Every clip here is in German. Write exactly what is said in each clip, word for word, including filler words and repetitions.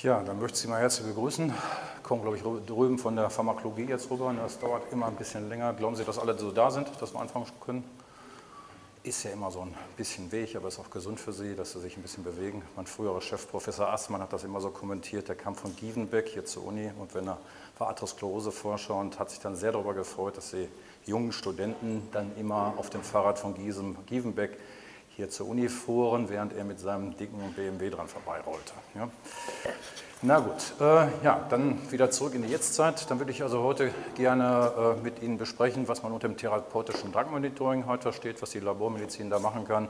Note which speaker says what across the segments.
Speaker 1: Ja, dann möchte ich Sie mal herzlich begrüßen. Kommen, glaube ich, drüben von der Pharmakologie jetzt rüber. Das dauert immer ein bisschen länger. Glauben Sie, dass alle so da sind, dass wir anfangen können? Ist ja immer so ein bisschen Weg, aber ist auch gesund für Sie, dass Sie sich ein bisschen bewegen. Mein früherer Chef, Professor Assmann, hat das immer so kommentiert. Der kam von Gievenbeck hier zur Uni und wenn er war Atheroskleroseforscher und hat sich dann sehr darüber gefreut, dass die jungen Studenten dann immer auf dem Fahrrad von Gievenbeck hier zur Uni fuhren, während er mit seinem dicken B M W dran vorbeirollte. Ja. Na gut, äh, ja, dann wieder zurück in die Jetztzeit. Dann würde ich also heute gerne äh, mit Ihnen besprechen, was man unter dem therapeutischen Drug-Monitoring heute versteht, was die Labormedizin da machen kann,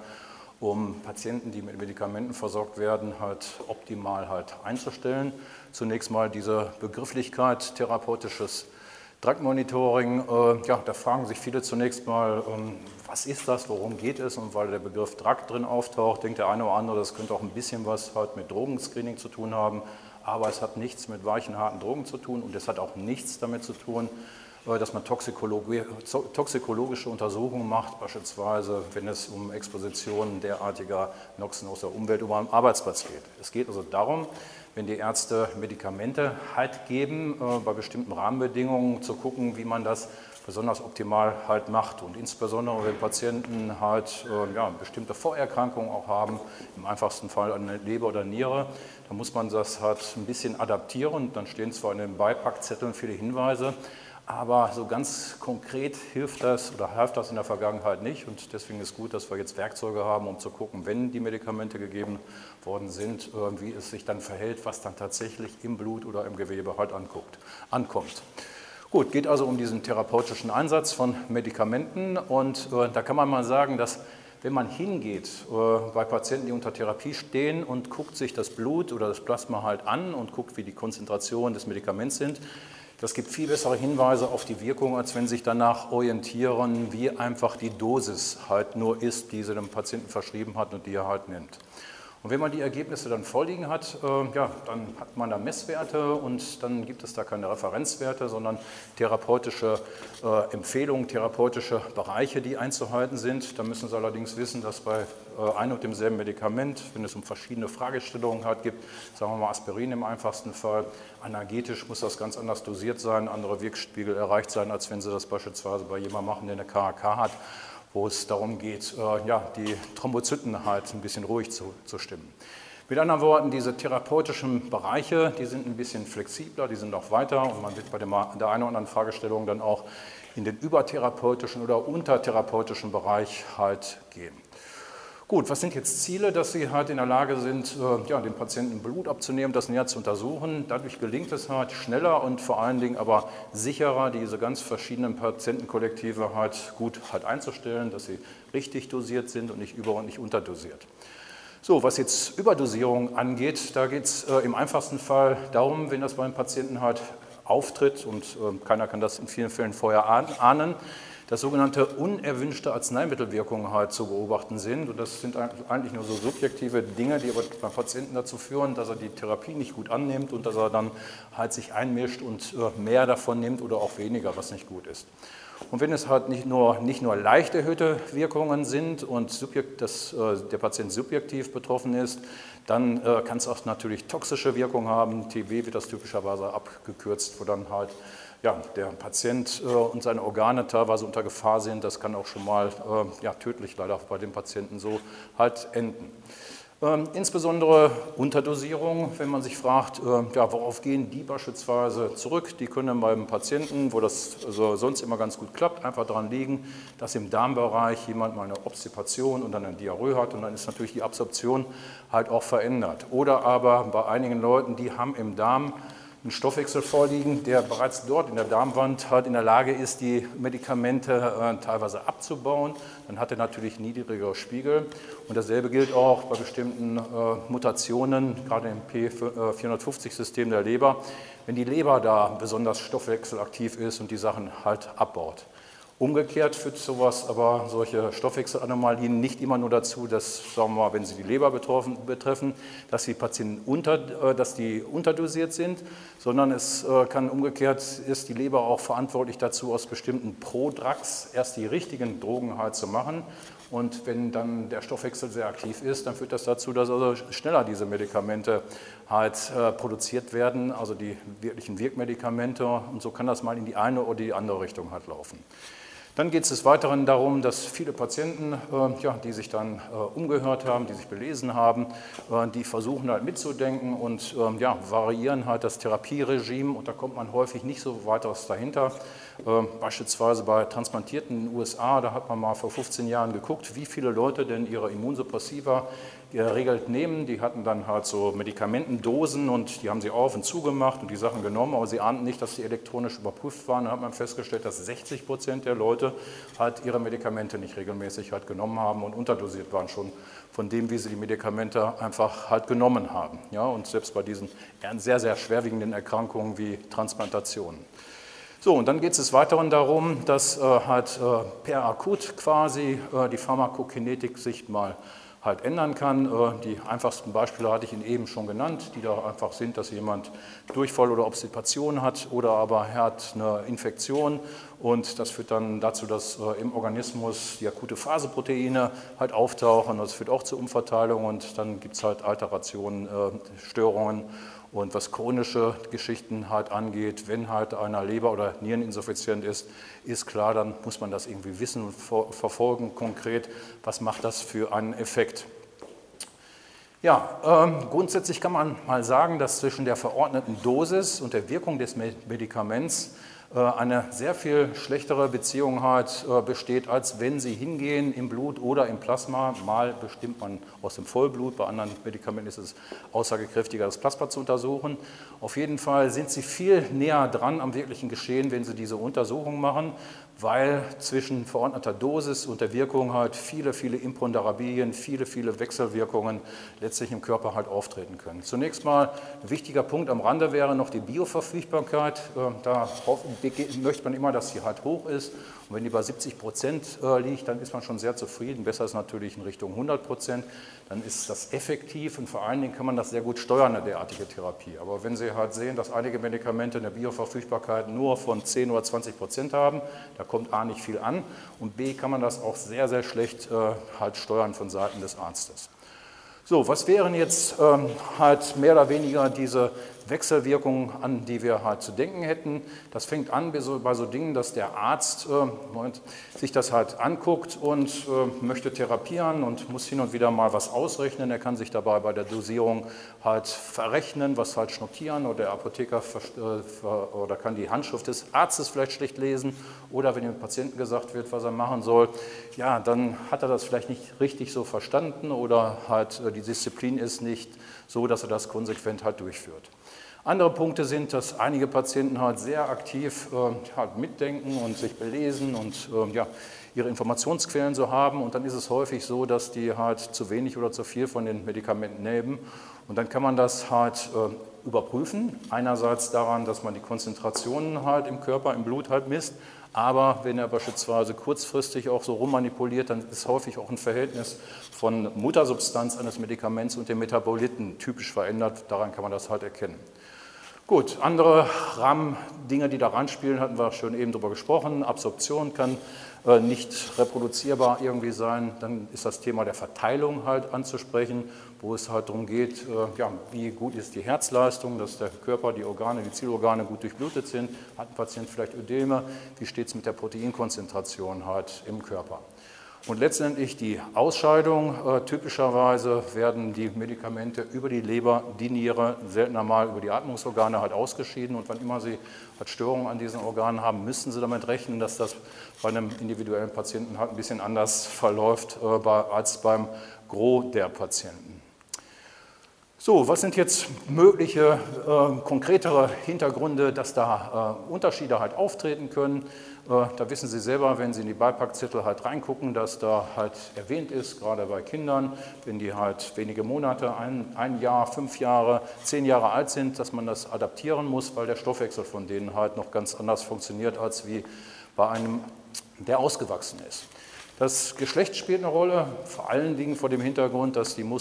Speaker 1: um Patienten, die mit Medikamenten versorgt werden, halt optimal halt einzustellen. Zunächst mal diese Begrifflichkeit therapeutisches Drug-Monitoring, äh, ja, da fragen sich viele zunächst mal, ähm, was ist das, worum geht es? Und weil der Begriff Drug drin auftaucht, denkt der eine oder andere, das könnte auch ein bisschen was halt mit Drogenscreening zu tun haben, aber es hat nichts mit weichen, harten Drogen zu tun und es hat auch nichts damit zu tun, äh, dass man toxikologi toxikologische Untersuchungen macht, beispielsweise wenn es um Expositionen derartiger Noxen aus der Umwelt oder am Arbeitsplatz geht. Es geht also darum, wenn die Ärzte Medikamente halt geben, äh, bei bestimmten Rahmenbedingungen zu gucken, wie man das besonders optimal halt macht. Und insbesondere, wenn Patienten halt äh, ja, bestimmte Vorerkrankungen auch haben, im einfachsten Fall eine Leber oder Niere, dann muss man das halt ein bisschen adaptieren. Dann stehen zwar in den Beipackzetteln viele Hinweise, aber so ganz konkret hilft das oder half das in der Vergangenheit nicht und deswegen ist gut, dass wir jetzt Werkzeuge haben, um zu gucken, wenn die Medikamente gegeben worden sind, wie es sich dann verhält, was dann tatsächlich im Blut oder im Gewebe halt anguckt, ankommt. Gut, geht also um diesen therapeutischen Einsatz von Medikamenten und äh, da kann man mal sagen, dass wenn man hingeht äh, bei Patienten, die unter Therapie stehen und guckt sich das Blut oder das Plasma halt an und guckt, wie die Konzentrationen des Medikaments sind, das gibt viel bessere Hinweise auf die Wirkung, als wenn sich danach orientieren, wie einfach die Dosis halt nur ist, die sie dem Patienten verschrieben hat und die er halt nimmt. Und wenn man die Ergebnisse dann vorliegen hat, äh, ja, dann hat man da Messwerte und dann gibt es da keine Referenzwerte, sondern therapeutische äh, Empfehlungen, therapeutische Bereiche, die einzuhalten sind. Da müssen Sie allerdings wissen, dass bei äh, ein und demselben Medikament, wenn es um verschiedene Fragestellungen halt gibt, sagen wir mal Aspirin im einfachsten Fall, analgetisch muss das ganz anders dosiert sein, andere Wirkspiegel erreicht sein, als wenn Sie das beispielsweise bei jemandem machen, der eine K H K hat, wo es darum geht, äh, ja, die Thrombozyten halt ein bisschen ruhig zu, zu stimmen. Mit anderen Worten, diese therapeutischen Bereiche, die sind ein bisschen flexibler, die sind auch weiter und man wird bei dem, der einen oder anderen Fragestellung dann auch in den übertherapeutischen oder untertherapeutischen Bereich halt gehen. Gut, was sind jetzt Ziele, dass Sie halt in der Lage sind, äh, ja, dem Patienten Blut abzunehmen, das näher zu untersuchen. Dadurch gelingt es halt schneller und vor allen Dingen aber sicherer, diese ganz verschiedenen Patientenkollektive halt gut halt einzustellen, dass sie richtig dosiert sind und nicht über- und nicht unterdosiert. So, was jetzt Überdosierung angeht, da geht es äh, im einfachsten Fall darum, wenn das beim Patienten halt auftritt und äh, keiner kann das in vielen Fällen vorher ahnen, dass sogenannte unerwünschte Arzneimittelwirkungen halt zu beobachten sind. Und das sind eigentlich nur so subjektive Dinge, die aber beim Patienten dazu führen, dass er die Therapie nicht gut annimmt und dass er dann halt sich einmischt und mehr davon nimmt oder auch weniger, was nicht gut ist. Und wenn es halt nicht nur, nicht nur leicht erhöhte Wirkungen sind und subjekt, dass äh, der Patient subjektiv betroffen ist, dann äh, kann es auch natürlich toxische Wirkungen haben. T B wird das typischerweise abgekürzt, wo dann halt ja, der Patient äh, und seine Organe teilweise unter Gefahr sind. Das kann auch schon mal äh, ja, tödlich leider bei den Patienten so halt enden. Ähm, insbesondere Unterdosierung, wenn man sich fragt, äh, ja, worauf gehen die beispielsweise zurück? Die können beim Patienten, wo das also sonst immer ganz gut klappt, einfach daran liegen, dass im Darmbereich jemand mal eine Obstipation und dann eine Diarrhoe hat und dann ist natürlich die Absorption halt auch verändert. Oder aber bei einigen Leuten, die haben im Darm einen Stoffwechsel vorliegen, der bereits dort in der Darmwand halt in der Lage ist, die Medikamente äh, teilweise abzubauen. Dann hat er natürlich niedrigere Spiegel. Und dasselbe gilt auch bei bestimmten äh, Mutationen, gerade im P vierhundertfünfzig-System der Leber, wenn die Leber da besonders stoffwechselaktiv ist und die Sachen halt abbaut. Umgekehrt führt sowas, aber solche Stoffwechselanomalien nicht immer nur dazu, dass, sagen wir mal, wenn sie die Leber betroffen, betreffen, dass die Patienten unter, dass die unterdosiert sind, sondern es kann umgekehrt, ist die Leber auch verantwortlich dazu, aus bestimmten Prodrugs erst die richtigen Drogen halt zu machen. Und wenn dann der Stoffwechsel sehr aktiv ist, dann führt das dazu, dass also schneller diese Medikamente halt äh, produziert werden, also die wirklichen Wirkmedikamente, und so kann das mal in die eine oder die andere Richtung halt laufen. Dann geht es des Weiteren darum, dass viele Patienten, äh, ja, die sich dann äh, umgehört haben, die sich belesen haben, äh, die versuchen halt mitzudenken und äh, ja, variieren halt das Therapieregime, und da kommt man häufig nicht so weiteres dahinter. Äh, beispielsweise bei Transplantierten in den U S A, da hat man mal vor fünfzehn Jahren geguckt, wie viele Leute denn ihre Immunsuppressiva geregelt nehmen. Die hatten dann halt so Medikamentendosen und die haben sie auf und zugemacht und die Sachen genommen, aber sie ahnten nicht, dass die elektronisch überprüft waren. Da hat man festgestellt, dass sechzig Prozent der Leute halt ihre Medikamente nicht regelmäßig halt genommen haben und unterdosiert waren schon von dem, wie sie die Medikamente einfach halt genommen haben. Ja, und selbst bei diesen sehr, sehr schwerwiegenden Erkrankungen wie Transplantationen. So, und dann geht es des Weiteren darum, dass äh, halt äh, per akut quasi äh, die Pharmakokinetik sich mal halt ändern kann. Die einfachsten Beispiele hatte ich Ihnen eben schon genannt, die da einfach sind, dass jemand Durchfall oder Obstipation hat oder aber er hat eine Infektion, und das führt dann dazu, dass im Organismus die akute Phaseproteine halt auftauchen. Das führt auch zur Umverteilung und dann gibt es halt Alterationen, Störungen. Und was chronische Geschichten halt angeht, wenn halt einer Leber- oder Niereninsuffiziент ist, ist klar, dann muss man das irgendwie wissen und verfolgen konkret, was macht das für einen Effekt. Ja, ähm, grundsätzlich kann man mal sagen, dass zwischen der verordneten Dosis und der Wirkung des Medikaments eine sehr viel schlechtere Beziehung halt besteht, als wenn Sie hingehen im Blut oder im Plasma. Mal bestimmt man aus dem Vollblut, bei anderen Medikamenten ist es aussagekräftiger, das Plasma zu untersuchen. Auf jeden Fall sind Sie viel näher dran am wirklichen Geschehen, wenn Sie diese Untersuchung machen, weil zwischen verordneter Dosis und der Wirkung halt viele, viele Imponderabilien, viele, viele Wechselwirkungen letztlich im Körper halt auftreten können. Zunächst mal ein wichtiger Punkt am Rande wäre noch die Bioverfügbarkeit. Da möchte man immer, dass sie halt hoch ist. Und wenn die bei siebzig Prozent liegt, dann ist man schon sehr zufrieden. Besser ist natürlich in Richtung hundert Prozent. Dann ist das effektiv und vor allen Dingen kann man das sehr gut steuern, eine derartige Therapie. Aber wenn Sie halt sehen, dass einige Medikamente eine Bioverfügbarkeit nur von zehn oder zwanzig Prozent haben, da kommt A nicht viel an und B kann man das auch sehr, sehr schlecht äh, halt steuern von Seiten des Arztes. So, was wären jetzt ähm, halt mehr oder weniger diese Wechselwirkungen, an die wir halt zu denken hätten? Das fängt an bei so, bei so Dingen, dass der Arzt äh, Moment, sich das halt anguckt und äh, möchte therapieren und muss hin und wieder mal was ausrechnen. Er kann sich dabei bei der Dosierung halt verrechnen, was falsch notieren, oder der Apotheker äh, oder kann die Handschrift des Arztes vielleicht schlecht lesen, oder wenn dem Patienten gesagt wird, was er machen soll, ja, dann hat er das vielleicht nicht richtig so verstanden oder halt äh, die Disziplin ist nicht so, dass er das konsequent halt durchführt. Andere Punkte sind, dass einige Patienten halt sehr aktiv äh, halt mitdenken und sich belesen und äh, ja, ihre Informationsquellen so haben, und dann ist es häufig so, dass die halt zu wenig oder zu viel von den Medikamenten nehmen, und dann kann man das halt äh, überprüfen. Einerseits daran, dass man die Konzentrationen halt im Körper, im Blut halt misst, aber wenn er beispielsweise kurzfristig auch so rummanipuliert, dann ist häufig auch ein Verhältnis von Muttersubstanz eines Medikaments und den Metaboliten typisch verändert. Daran kann man das halt erkennen. Gut, andere Rahmendinge, die da reinspielen, hatten wir schon eben drüber gesprochen. Absorption kann äh, nicht reproduzierbar irgendwie sein. Dann ist das Thema der Verteilung halt anzusprechen, wo es halt darum geht, äh, ja, wie gut ist die Herzleistung, dass der Körper, die Organe, die Zielorgane gut durchblutet sind. Hat ein Patient vielleicht Ödeme? Wie steht es mit der Proteinkonzentration halt im Körper? Und letztendlich die Ausscheidung. Äh, typischerweise werden die Medikamente über die Leber, die Niere, seltener mal über die Atmungsorgane halt ausgeschieden. Und wann immer Sie halt Störungen an diesen Organen haben, müssen Sie damit rechnen, dass das bei einem individuellen Patienten halt ein bisschen anders verläuft äh, bei, als beim Gros der Patienten. So, was sind jetzt mögliche äh, konkretere Hintergründe, dass da äh, Unterschiede halt auftreten können? Äh, da wissen Sie selber, wenn Sie in die Beipackzettel halt reingucken, dass da halt erwähnt ist, gerade bei Kindern, wenn die halt wenige Monate, ein, ein Jahr, fünf Jahre, zehn Jahre alt sind, dass man das adaptieren muss, weil der Stoffwechsel von denen halt noch ganz anders funktioniert, als wie bei einem, der ausgewachsen ist. Das Geschlecht spielt eine Rolle, vor allen Dingen vor dem Hintergrund, dass die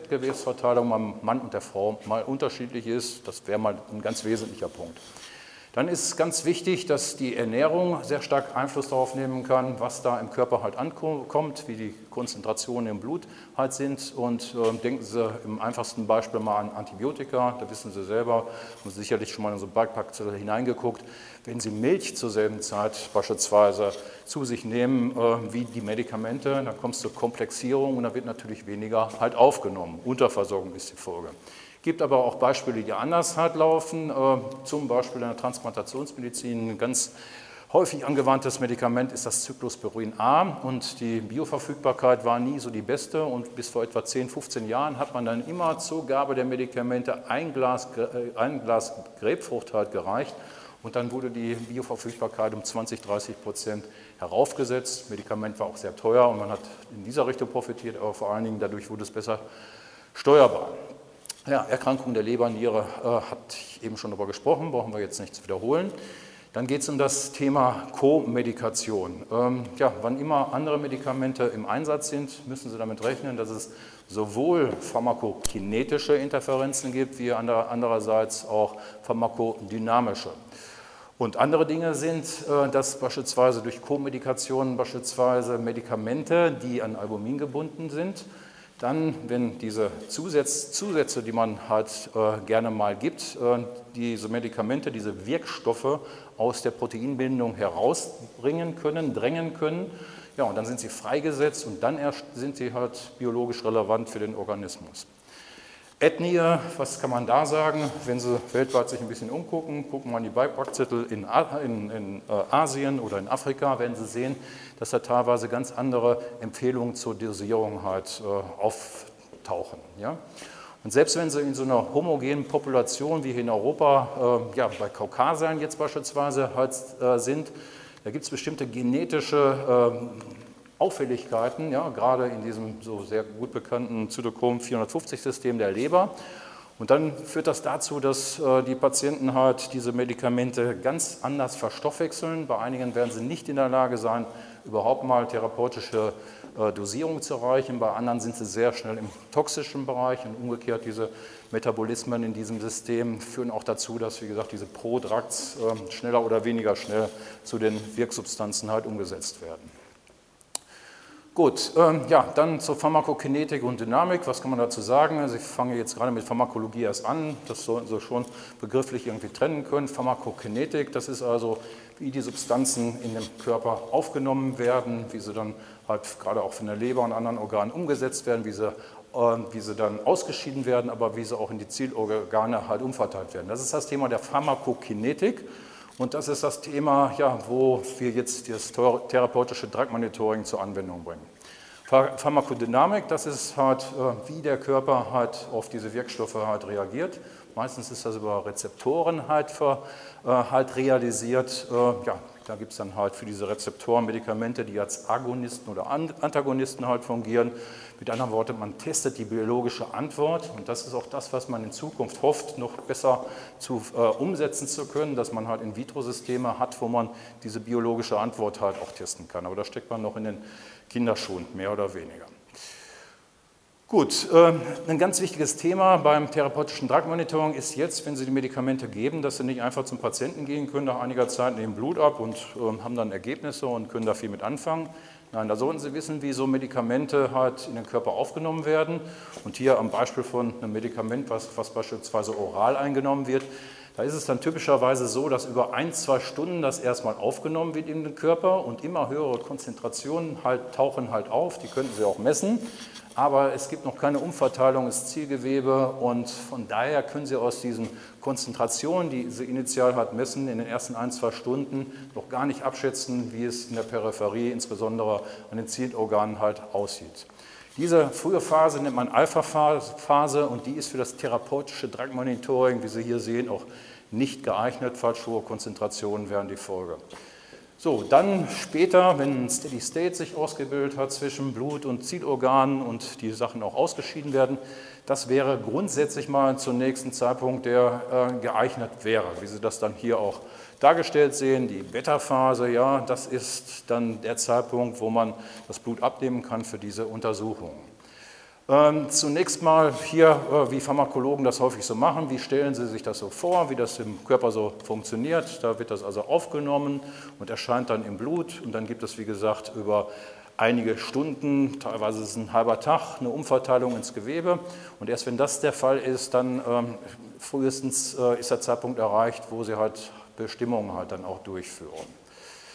Speaker 1: Muskel-Fettgewebsverteilung beim Mann und der Frau mal unterschiedlich ist. Das wäre mal ein ganz wesentlicher Punkt. Dann ist ganz wichtig, dass die Ernährung sehr stark Einfluss darauf nehmen kann, was da im Körper halt ankommt, wie die Konzentrationen im Blut halt sind. Und äh, denken Sie im einfachsten Beispiel mal an Antibiotika, da wissen Sie selber, haben Sie sicherlich schon mal in so einen Beipackzettel hineingeguckt, wenn Sie Milch zur selben Zeit beispielsweise zu sich nehmen äh, wie die Medikamente, dann kommt es zur Komplexierung und da wird natürlich weniger halt aufgenommen. Unterversorgung ist die Folge. Es gibt aber auch Beispiele, die anders halt laufen, äh, zum Beispiel in der Transplantationsmedizin. Ein ganz häufig angewandtes Medikament ist das Cyclosporin A und die Bioverfügbarkeit war nie so die beste und bis vor etwa zehn, fünfzehn Jahren hat man dann immer zur Gabe der Medikamente ein Glas, äh, ein Glas Grapefrucht halt gereicht und dann wurde die Bioverfügbarkeit um zwanzig, dreißig Prozent heraufgesetzt. Das Medikament war auch sehr teuer und man hat in dieser Richtung profitiert, aber vor allen Dingen dadurch wurde es besser steuerbar. Ja, Erkrankung der Leber, Niere, äh, hat ich eben schon darüber gesprochen, brauchen wir jetzt nicht zu wiederholen. Dann geht es um das Thema Co-Medikation. Ähm, ja, wann immer andere Medikamente im Einsatz sind, müssen Sie damit rechnen, dass es sowohl pharmakokinetische Interferenzen gibt, wie andererseits auch pharmakodynamische. Und andere Dinge sind, äh, dass beispielsweise durch Co-Medikationen beispielsweise Medikamente, die an Albumin gebunden sind, dann, wenn diese Zusatz, Zusätze, die man halt äh, gerne mal gibt, äh, diese Medikamente, diese Wirkstoffe aus der Proteinbindung herausbringen können, drängen können, ja, und dann sind sie freigesetzt und dann erst sind sie halt biologisch relevant für den Organismus. Ethnie, was kann man da sagen? Wenn Sie weltweit sich ein bisschen umgucken, gucken wir an die Beipackzettel in, in, in äh, Asien oder in Afrika, werden Sie sehen, dass da teilweise ganz andere Empfehlungen zur Dosierung halt äh, auftauchen. Ja? Und selbst wenn Sie in so einer homogenen Population wie hier in Europa, äh, ja, bei Kaukasiern jetzt beispielsweise halt äh, sind, da gibt es bestimmte genetische äh, Auffälligkeiten, ja, gerade in diesem so sehr gut bekannten Zytochrom vierhundertfünfzig-System der Leber. Und dann führt das dazu, dass äh, die Patienten halt diese Medikamente ganz anders verstoffwechseln. Bei einigen werden sie nicht in der Lage sein, überhaupt mal therapeutische äh, Dosierung zu erreichen. Bei anderen sind sie sehr schnell im toxischen Bereich und umgekehrt diese Metabolismen in diesem System führen auch dazu, dass, wie gesagt, diese Prodrugs äh, schneller oder weniger schnell zu den Wirksubstanzen halt umgesetzt werden. Gut, ähm, ja, dann zur Pharmakokinetik und Dynamik. Was kann man dazu sagen? Also ich fange jetzt gerade mit Pharmakologie erst an. Das sollten Sie schon begrifflich irgendwie trennen können. Pharmakokinetik, das ist also, wie die Substanzen in dem Körper aufgenommen werden, wie sie dann halt gerade auch von der Leber und anderen Organen umgesetzt werden, wie sie, äh, wie sie dann ausgeschieden werden, aber wie sie auch in die Zielorgane halt umverteilt werden. Das ist das Thema der Pharmakokinetik. Und das ist das Thema, ja, wo wir jetzt das therapeutische Drug Monitoring zur Anwendung bringen. Pharmakodynamik, das ist halt, wie der Körper halt auf diese Wirkstoffe halt reagiert. Meistens ist das über Rezeptoren halt, ver, halt realisiert. Ja, da gibt es dann halt für diese Rezeptoren Medikamente, die als Agonisten oder Antagonisten halt fungieren. Mit anderen Worten, man testet die biologische Antwort und das ist auch das, was man in Zukunft hofft, noch besser zu, äh, umsetzen zu können, dass man halt In-vitro-Systeme hat, wo man diese biologische Antwort halt auch testen kann. Aber da steckt man noch in den Kinderschuhen, mehr oder weniger. Gut, äh, ein ganz wichtiges Thema beim therapeutischen Drug Monitoring ist jetzt, wenn Sie die Medikamente geben, dass Sie nicht einfach zum Patienten gehen können, nach einiger Zeit nehmen Blut ab und äh, haben dann Ergebnisse und können da viel mit anfangen. Nein, da sollten Sie wissen, wie so Medikamente halt in den Körper aufgenommen werden. Und hier am Beispiel von einem Medikament, was, was beispielsweise oral eingenommen wird, da ist es dann typischerweise so, dass über ein, zwei Stunden das erstmal aufgenommen wird in den Körper und immer höhere Konzentrationen halt, tauchen halt auf, die könnten Sie auch messen. Aber es gibt noch keine Umverteilung ins Zielgewebe und von daher können Sie aus diesen Konzentrationen, die Sie initial halt messen, in den ersten ein, zwei Stunden noch gar nicht abschätzen, wie es in der Peripherie, insbesondere an den Zielorganen halt aussieht. Diese frühe Phase nennt man Alpha-Phase und die ist für das therapeutische Drug Monitoring, wie Sie hier sehen, auch nicht geeignet. Falsch hohe Konzentrationen wären die Folge. So, dann später, wenn ein Steady State sich ausgebildet hat zwischen Blut und Zielorganen und die Sachen auch ausgeschieden werden, das wäre grundsätzlich mal zum nächsten Zeitpunkt, der äh, geeignet wäre, wie Sie das dann hier auch dargestellt sehen. Die Beta-Phase, ja, das ist dann der Zeitpunkt, wo man das Blut abnehmen kann für diese Untersuchung. Ähm, zunächst mal hier, äh, wie Pharmakologen das häufig so machen, wie stellen Sie sich das so vor, wie das im Körper so funktioniert. Da wird das also aufgenommen und erscheint dann im Blut und dann gibt es, wie gesagt, über einige Stunden, teilweise ist es ein halber Tag, eine Umverteilung ins Gewebe und erst wenn das der Fall ist, dann ähm, frühestens äh, ist der Zeitpunkt erreicht, wo Sie halt Bestimmungen halt dann auch durchführen.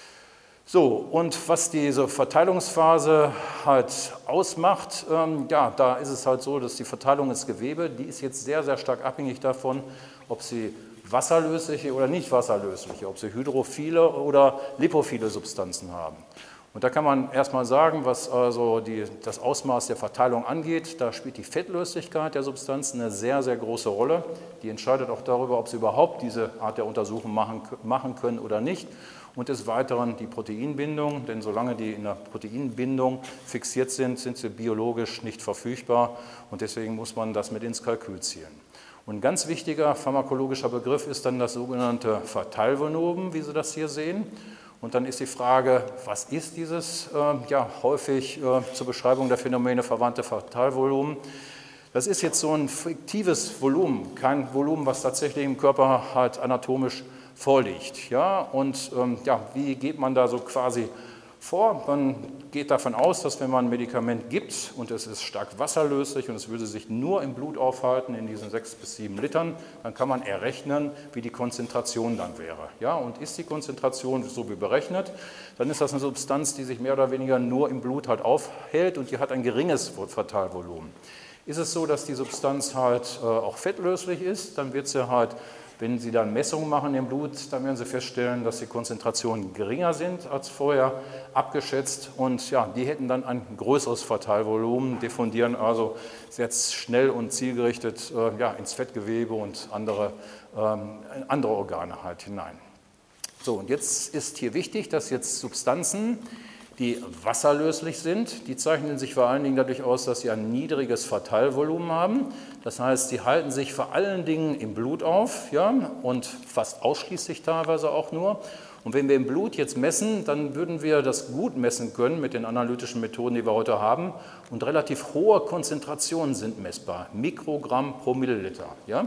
Speaker 1: So, und was diese Verteilungsphase halt ausmacht, ähm, ja, da ist es halt so, dass die Verteilung ins Gewebe, die ist jetzt sehr, sehr stark abhängig davon, ob sie wasserlösliche oder nicht wasserlösliche, ob sie hydrophile oder lipophile Substanzen haben. Und da kann man erstmal sagen, was also die, das Ausmaß der Verteilung angeht, da spielt die Fettlöslichkeit der Substanzen eine sehr, sehr große Rolle. Die entscheidet auch darüber, ob sie überhaupt diese Art der Untersuchung machen, machen können oder nicht. Und des Weiteren die Proteinbindung, denn solange die in der Proteinbindung fixiert sind, sind sie biologisch nicht verfügbar und deswegen muss man das mit ins Kalkül ziehen. Und ein ganz wichtiger pharmakologischer Begriff ist dann das sogenannte Verteilvolumen, wie Sie das hier sehen. Und dann ist die Frage, was ist dieses äh, ja, häufig äh, zur Beschreibung der Phänomene verwandte Verteilvolumen? Das ist jetzt so ein fiktives Volumen, kein Volumen, was tatsächlich im Körper halt anatomisch vorliegt. Ja? Und ähm, ja, wie geht man da so quasi vor? Man geht davon aus, dass wenn man ein Medikament gibt und es ist stark wasserlöslich und es würde sich nur im Blut aufhalten, in diesen sechs bis sieben Litern, dann kann man errechnen, wie die Konzentration dann wäre. Ja? Und ist die Konzentration so wie berechnet, dann ist das eine Substanz, die sich mehr oder weniger nur im Blut halt aufhält und die hat ein geringes Verteilvolumen. Ist es so, dass die Substanz halt äh, auch fettlöslich ist, dann wird sie halt, wenn Sie dann Messungen machen im Blut, dann werden Sie feststellen, dass die Konzentrationen geringer sind als vorher abgeschätzt und ja, die hätten dann ein größeres Verteilvolumen, diffundieren also jetzt schnell und zielgerichtet äh, ja, ins Fettgewebe und andere, ähm, andere Organe halt hinein. So, und jetzt ist hier wichtig, dass jetzt Substanzen, die wasserlöslich sind, die zeichnen sich vor allen Dingen dadurch aus, dass sie ein niedriges Verteilvolumen haben. Das heißt, sie halten sich vor allen Dingen im Blut auf, ja, und fast ausschließlich teilweise auch nur. Und wenn wir im Blut jetzt messen, dann würden wir das gut messen können mit den analytischen Methoden, die wir heute haben. Und relativ hohe Konzentrationen sind messbar, Mikrogramm pro Milliliter. Ja.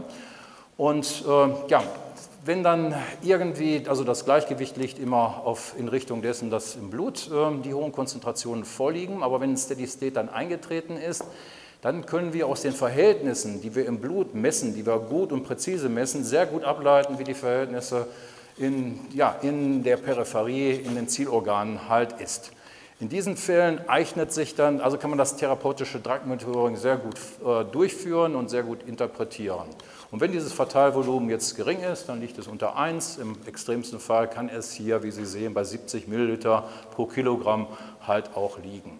Speaker 1: Und äh, ja, wenn dann irgendwie, also das Gleichgewicht liegt immer auf, in Richtung dessen, dass im Blut äh, die hohen Konzentrationen vorliegen, aber wenn ein Steady State dann eingetreten ist, dann können wir aus den Verhältnissen, die wir im Blut messen, die wir gut und präzise messen, sehr gut ableiten, wie die Verhältnisse in, ja, in der Peripherie, in den Zielorganen halt ist. In diesen Fällen eignet sich dann, also kann man das therapeutische Drug Monitoring sehr gut äh, durchführen und sehr gut interpretieren. Und wenn dieses Verteilvolumen jetzt gering ist, dann liegt es unter eins. Im extremsten Fall kann es hier, wie Sie sehen, bei siebzig Milliliter pro Kilogramm halt auch liegen.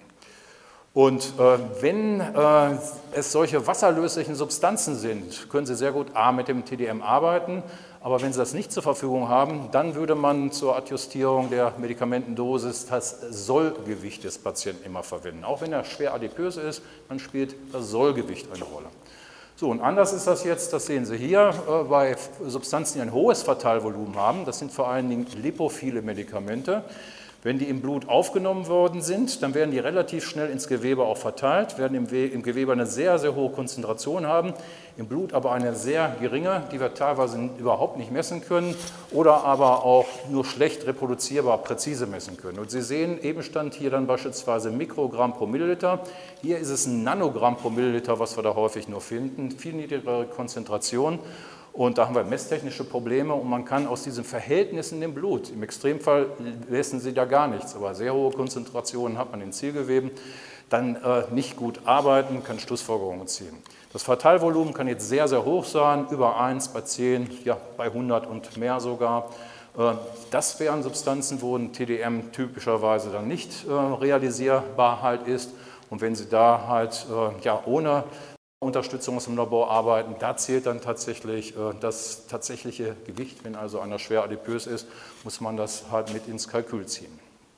Speaker 1: Und äh, wenn äh, es solche wasserlöslichen Substanzen sind, können Sie sehr gut A mit dem T D M arbeiten, aber wenn Sie das nicht zur Verfügung haben, dann würde man zur Adjustierung der Medikamentendosis das Sollgewicht des Patienten immer verwenden. Auch wenn er schwer adipös ist, dann spielt das Sollgewicht eine Rolle. So, und anders ist das jetzt, das sehen Sie hier, äh, bei Substanzen, die ein hohes Verteilvolumen haben, das sind vor allen Dingen lipophile Medikamente. Wenn die im Blut aufgenommen worden sind, dann werden die relativ schnell ins Gewebe auch verteilt, werden im, im Gewebe eine sehr, sehr hohe Konzentration haben, im Blut aber eine sehr geringe, die wir teilweise überhaupt nicht messen können oder aber auch nur schlecht reproduzierbar präzise messen können. Und Sie sehen, eben stand hier dann beispielsweise Mikrogramm pro Milliliter. Hier ist es ein Nanogramm pro Milliliter, was wir da häufig nur finden, viel niedrigere Konzentration. Und da haben wir messtechnische Probleme und man kann aus diesen Verhältnissen im Blut, im Extremfall messen Sie da gar nichts, aber sehr hohe Konzentrationen hat man in Zielgeweben, dann äh, nicht gut arbeiten, kann Schlussfolgerungen ziehen. Das Verteilvolumen kann jetzt sehr, sehr hoch sein, über eins, bei zehn, ja, bei hundert und mehr sogar. Äh, das wären Substanzen, wo ein T D M typischerweise dann nicht äh, realisierbar halt ist. Und wenn Sie da halt äh, ja, ohne Unterstützung aus dem Labor arbeiten, da zählt dann tatsächlich äh, das tatsächliche Gewicht. Wenn also einer schwer adipös ist, muss man das halt mit ins Kalkül ziehen.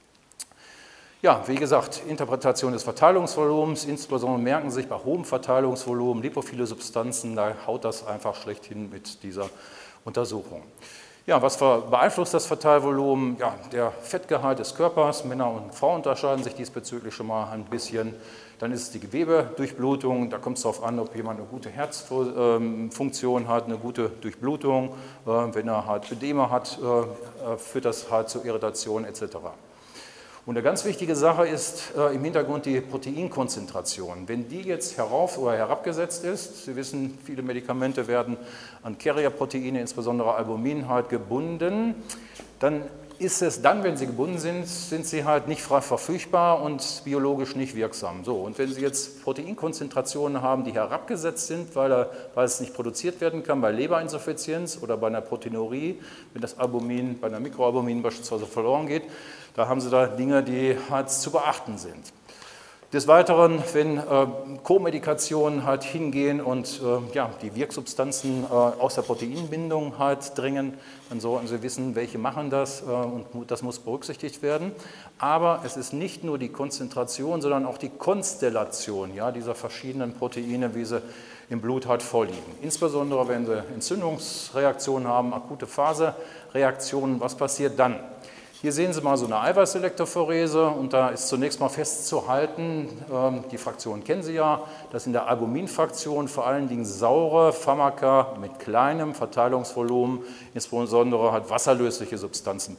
Speaker 1: Ja, wie gesagt, Interpretation des Verteilungsvolumens, insbesondere merken Sie sich bei hohem Verteilungsvolumen, lipophile Substanzen, da haut das einfach schlecht hin mit dieser Untersuchung. Ja, was beeinflusst das Verteilvolumen? Ja, der Fettgehalt des Körpers. Männer und Frauen unterscheiden sich diesbezüglich schon mal ein bisschen. Dann ist es die Gewebedurchblutung, da kommt es darauf an, ob jemand eine gute Herzfunktion hat, eine gute Durchblutung. Wenn er halt Ödeme hat, führt das halt zu Irritationen et cetera. Und eine ganz wichtige Sache ist äh, im Hintergrund die Proteinkonzentration. Wenn die jetzt herauf- oder herabgesetzt ist, Sie wissen, viele Medikamente werden an Carrier-Proteine, insbesondere Albumin, halt gebunden, dann ist es dann, wenn sie gebunden sind, sind sie halt nicht frei verfügbar und biologisch nicht wirksam. So, und wenn Sie jetzt Proteinkonzentrationen haben, die herabgesetzt sind, weil, er, weil es nicht produziert werden kann, bei Leberinsuffizienz oder bei einer Proteinurie, wenn das Albumin bei einer Mikroalbumin beispielsweise verloren geht, da haben Sie da Dinge, die halt zu beachten sind. Des Weiteren, wenn äh, Co-Medikationen halt hingehen und äh, ja, die Wirksubstanzen äh, aus der Proteinbindung halt dringen, dann sollten Sie wissen, welche machen das äh, und das muss berücksichtigt werden. Aber es ist nicht nur die Konzentration, sondern auch die Konstellation ja, dieser verschiedenen Proteine, wie sie im Blut halt vorliegen. Insbesondere, wenn Sie Entzündungsreaktionen haben, akute Phasereaktionen, was passiert dann? Hier sehen Sie mal so eine Eiweißselektorphorese und da ist zunächst mal festzuhalten, die Fraktionen kennen Sie ja, dass in der Albuminfraktion vor allen Dingen saure Pharmaka mit kleinem Verteilungsvolumen, insbesondere halt wasserlösliche Substanzen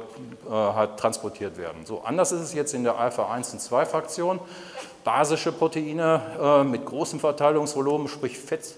Speaker 1: halt transportiert werden. So, anders ist es jetzt in der Alpha eins und zwei Fraktion, basische Proteine mit großem Verteilungsvolumen, sprich Fett,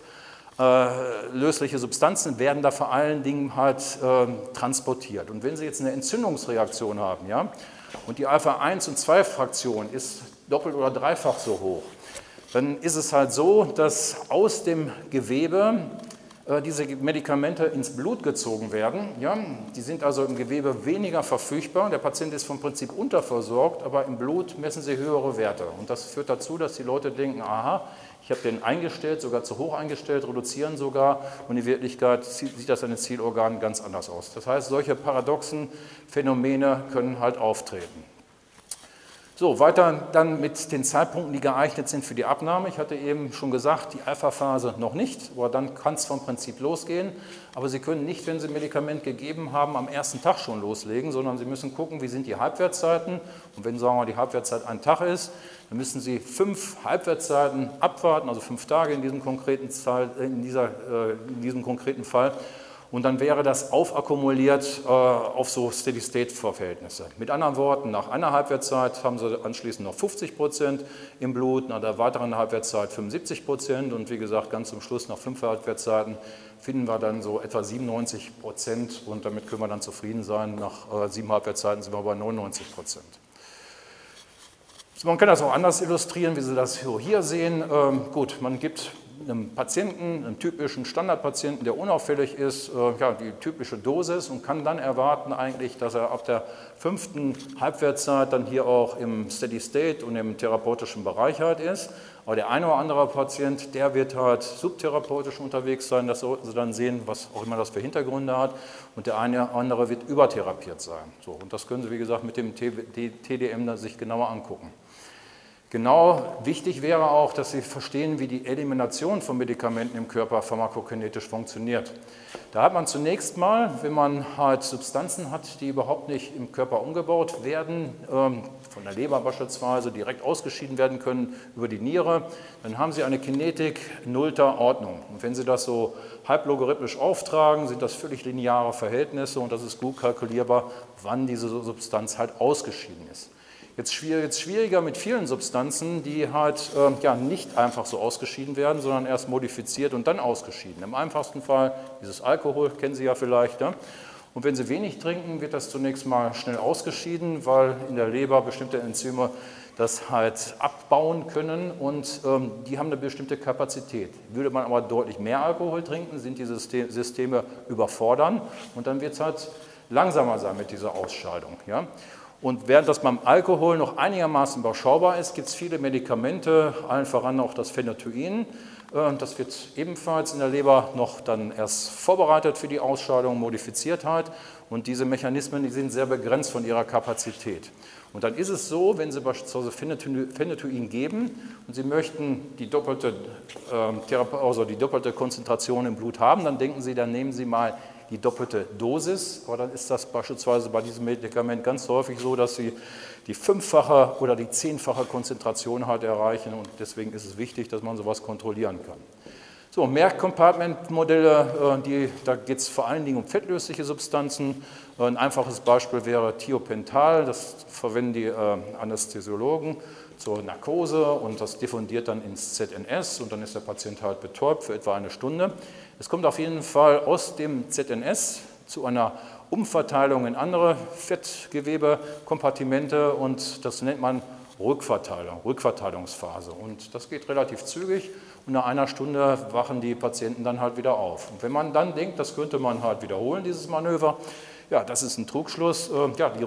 Speaker 1: lösliche Substanzen werden da vor allen Dingen halt äh, transportiert. Und wenn Sie jetzt eine Entzündungsreaktion haben, ja, und die Alpha eins und zwei Fraktion ist doppelt oder dreifach so hoch, dann ist es halt so, dass aus dem Gewebe äh, diese Medikamente ins Blut gezogen werden. Ja. Die sind also im Gewebe weniger verfügbar. Der Patient ist vom Prinzip unterversorgt, aber im Blut messen Sie höhere Werte. Und das führt dazu, dass die Leute denken, aha, ich habe den eingestellt, sogar zu hoch eingestellt, reduzieren sogar und in Wirklichkeit sieht das an den Zielorganen ganz anders aus. Das heißt, solche paradoxen Phänomene können halt auftreten. So, weiter dann mit den Zeitpunkten, die geeignet sind für die Abnahme. Ich hatte eben schon gesagt, die Alpha-Phase noch nicht, aber dann kann es vom Prinzip losgehen. Aber Sie können nicht, wenn Sie ein Medikament gegeben haben, am ersten Tag schon loslegen, sondern Sie müssen gucken, wie sind die Halbwertszeiten. Und wenn, sagen wir, die Halbwertszeit ein Tag ist, dann müssen Sie fünf Halbwertszeiten abwarten, also fünf Tage in diesem konkreten, Zahl, in dieser, in diesem konkreten Fall. Und dann wäre das aufakkumuliert äh, auf so Steady-State-Verhältnisse. Mit anderen Worten, nach einer Halbwertszeit haben Sie anschließend noch fünfzig Prozent im Blut, nach der weiteren Halbwertszeit fünfundsiebzig Prozent und wie gesagt, ganz zum Schluss nach fünf Halbwertszeiten finden wir dann so etwa siebenundneunzig Prozent und damit können wir dann zufrieden sein. Nach äh, sieben Halbwertszeiten sind wir bei neunundneunzig Prozent. Man kann das auch anders illustrieren, wie Sie das hier sehen. Ähm, gut, man gibt einem Patienten, einem typischen Standardpatienten, der unauffällig ist, äh, ja, die typische Dosis und kann dann erwarten eigentlich, dass er ab der fünften Halbwertszeit dann hier auch im Steady State und im therapeutischen Bereich halt ist. Aber der eine oder andere Patient, der wird halt subtherapeutisch unterwegs sein, das sollten Sie dann sehen, was auch immer das für Hintergründe hat. Und der eine oder andere wird übertherapiert sein. So, und das können Sie, wie gesagt, mit dem T D M dann sich genauer angucken. Genau wichtig wäre auch, dass Sie verstehen, wie die Elimination von Medikamenten im Körper pharmakokinetisch funktioniert. Da hat man zunächst mal, wenn man halt Substanzen hat, die überhaupt nicht im Körper umgebaut werden, ähm, von der Leber beispielsweise direkt ausgeschieden werden können über die Niere, dann haben Sie eine Kinetik nullter Ordnung. Und wenn Sie das so halblogarithmisch auftragen, sind das völlig lineare Verhältnisse und das ist gut kalkulierbar, wann diese Substanz halt ausgeschieden ist. Jetzt schwieriger mit vielen Substanzen, die halt äh, ja, nicht einfach so ausgeschieden werden, sondern erst modifiziert und dann ausgeschieden. Im einfachsten Fall dieses Alkohol, kennen Sie ja vielleicht. Ja? Und wenn Sie wenig trinken, wird das zunächst mal schnell ausgeschieden, weil in der Leber bestimmte Enzyme das halt abbauen können und ähm, die haben eine bestimmte Kapazität. Würde man aber deutlich mehr Alkohol trinken, sind diese Systeme überfordern und dann wird es halt langsamer sein mit dieser Ausscheidung. Ja? Und während das beim Alkohol noch einigermaßen überschaubar ist, gibt es viele Medikamente, allen voran auch das Phenytoin. Das wird ebenfalls in der Leber noch dann erst vorbereitet für die Ausscheidung, modifiziert halt. Und diese Mechanismen, die sind sehr begrenzt von ihrer Kapazität. Und dann ist es so, wenn Sie beispielsweise Phenytoin geben und Sie möchten die doppelte, äh, also die doppelte Konzentration im Blut haben, dann denken Sie, dann nehmen Sie mal die doppelte Dosis, aber dann ist das beispielsweise bei diesem Medikament ganz häufig so, dass sie die fünffache oder die zehnfache Konzentration halt erreichen und deswegen ist es wichtig, dass man sowas kontrollieren kann. So, Mehrcompartment-Modelle, die, da geht es vor allen Dingen um fettlösliche Substanzen. Ein einfaches Beispiel wäre Thiopental, das verwenden die Anästhesiologen zur Narkose und das diffundiert dann ins Z N S und dann ist der Patient halt betäubt für etwa eine Stunde. Es kommt auf jeden Fall aus dem Z N S zu einer Umverteilung in andere Fettgewebekompartimente und das nennt man Rückverteilung, Rückverteilungsphase und das geht relativ zügig und nach einer Stunde wachen die Patienten dann halt wieder auf. Und wenn man dann denkt, das könnte man halt wiederholen, dieses Manöver, ja, das ist ein Trugschluss. Ja, die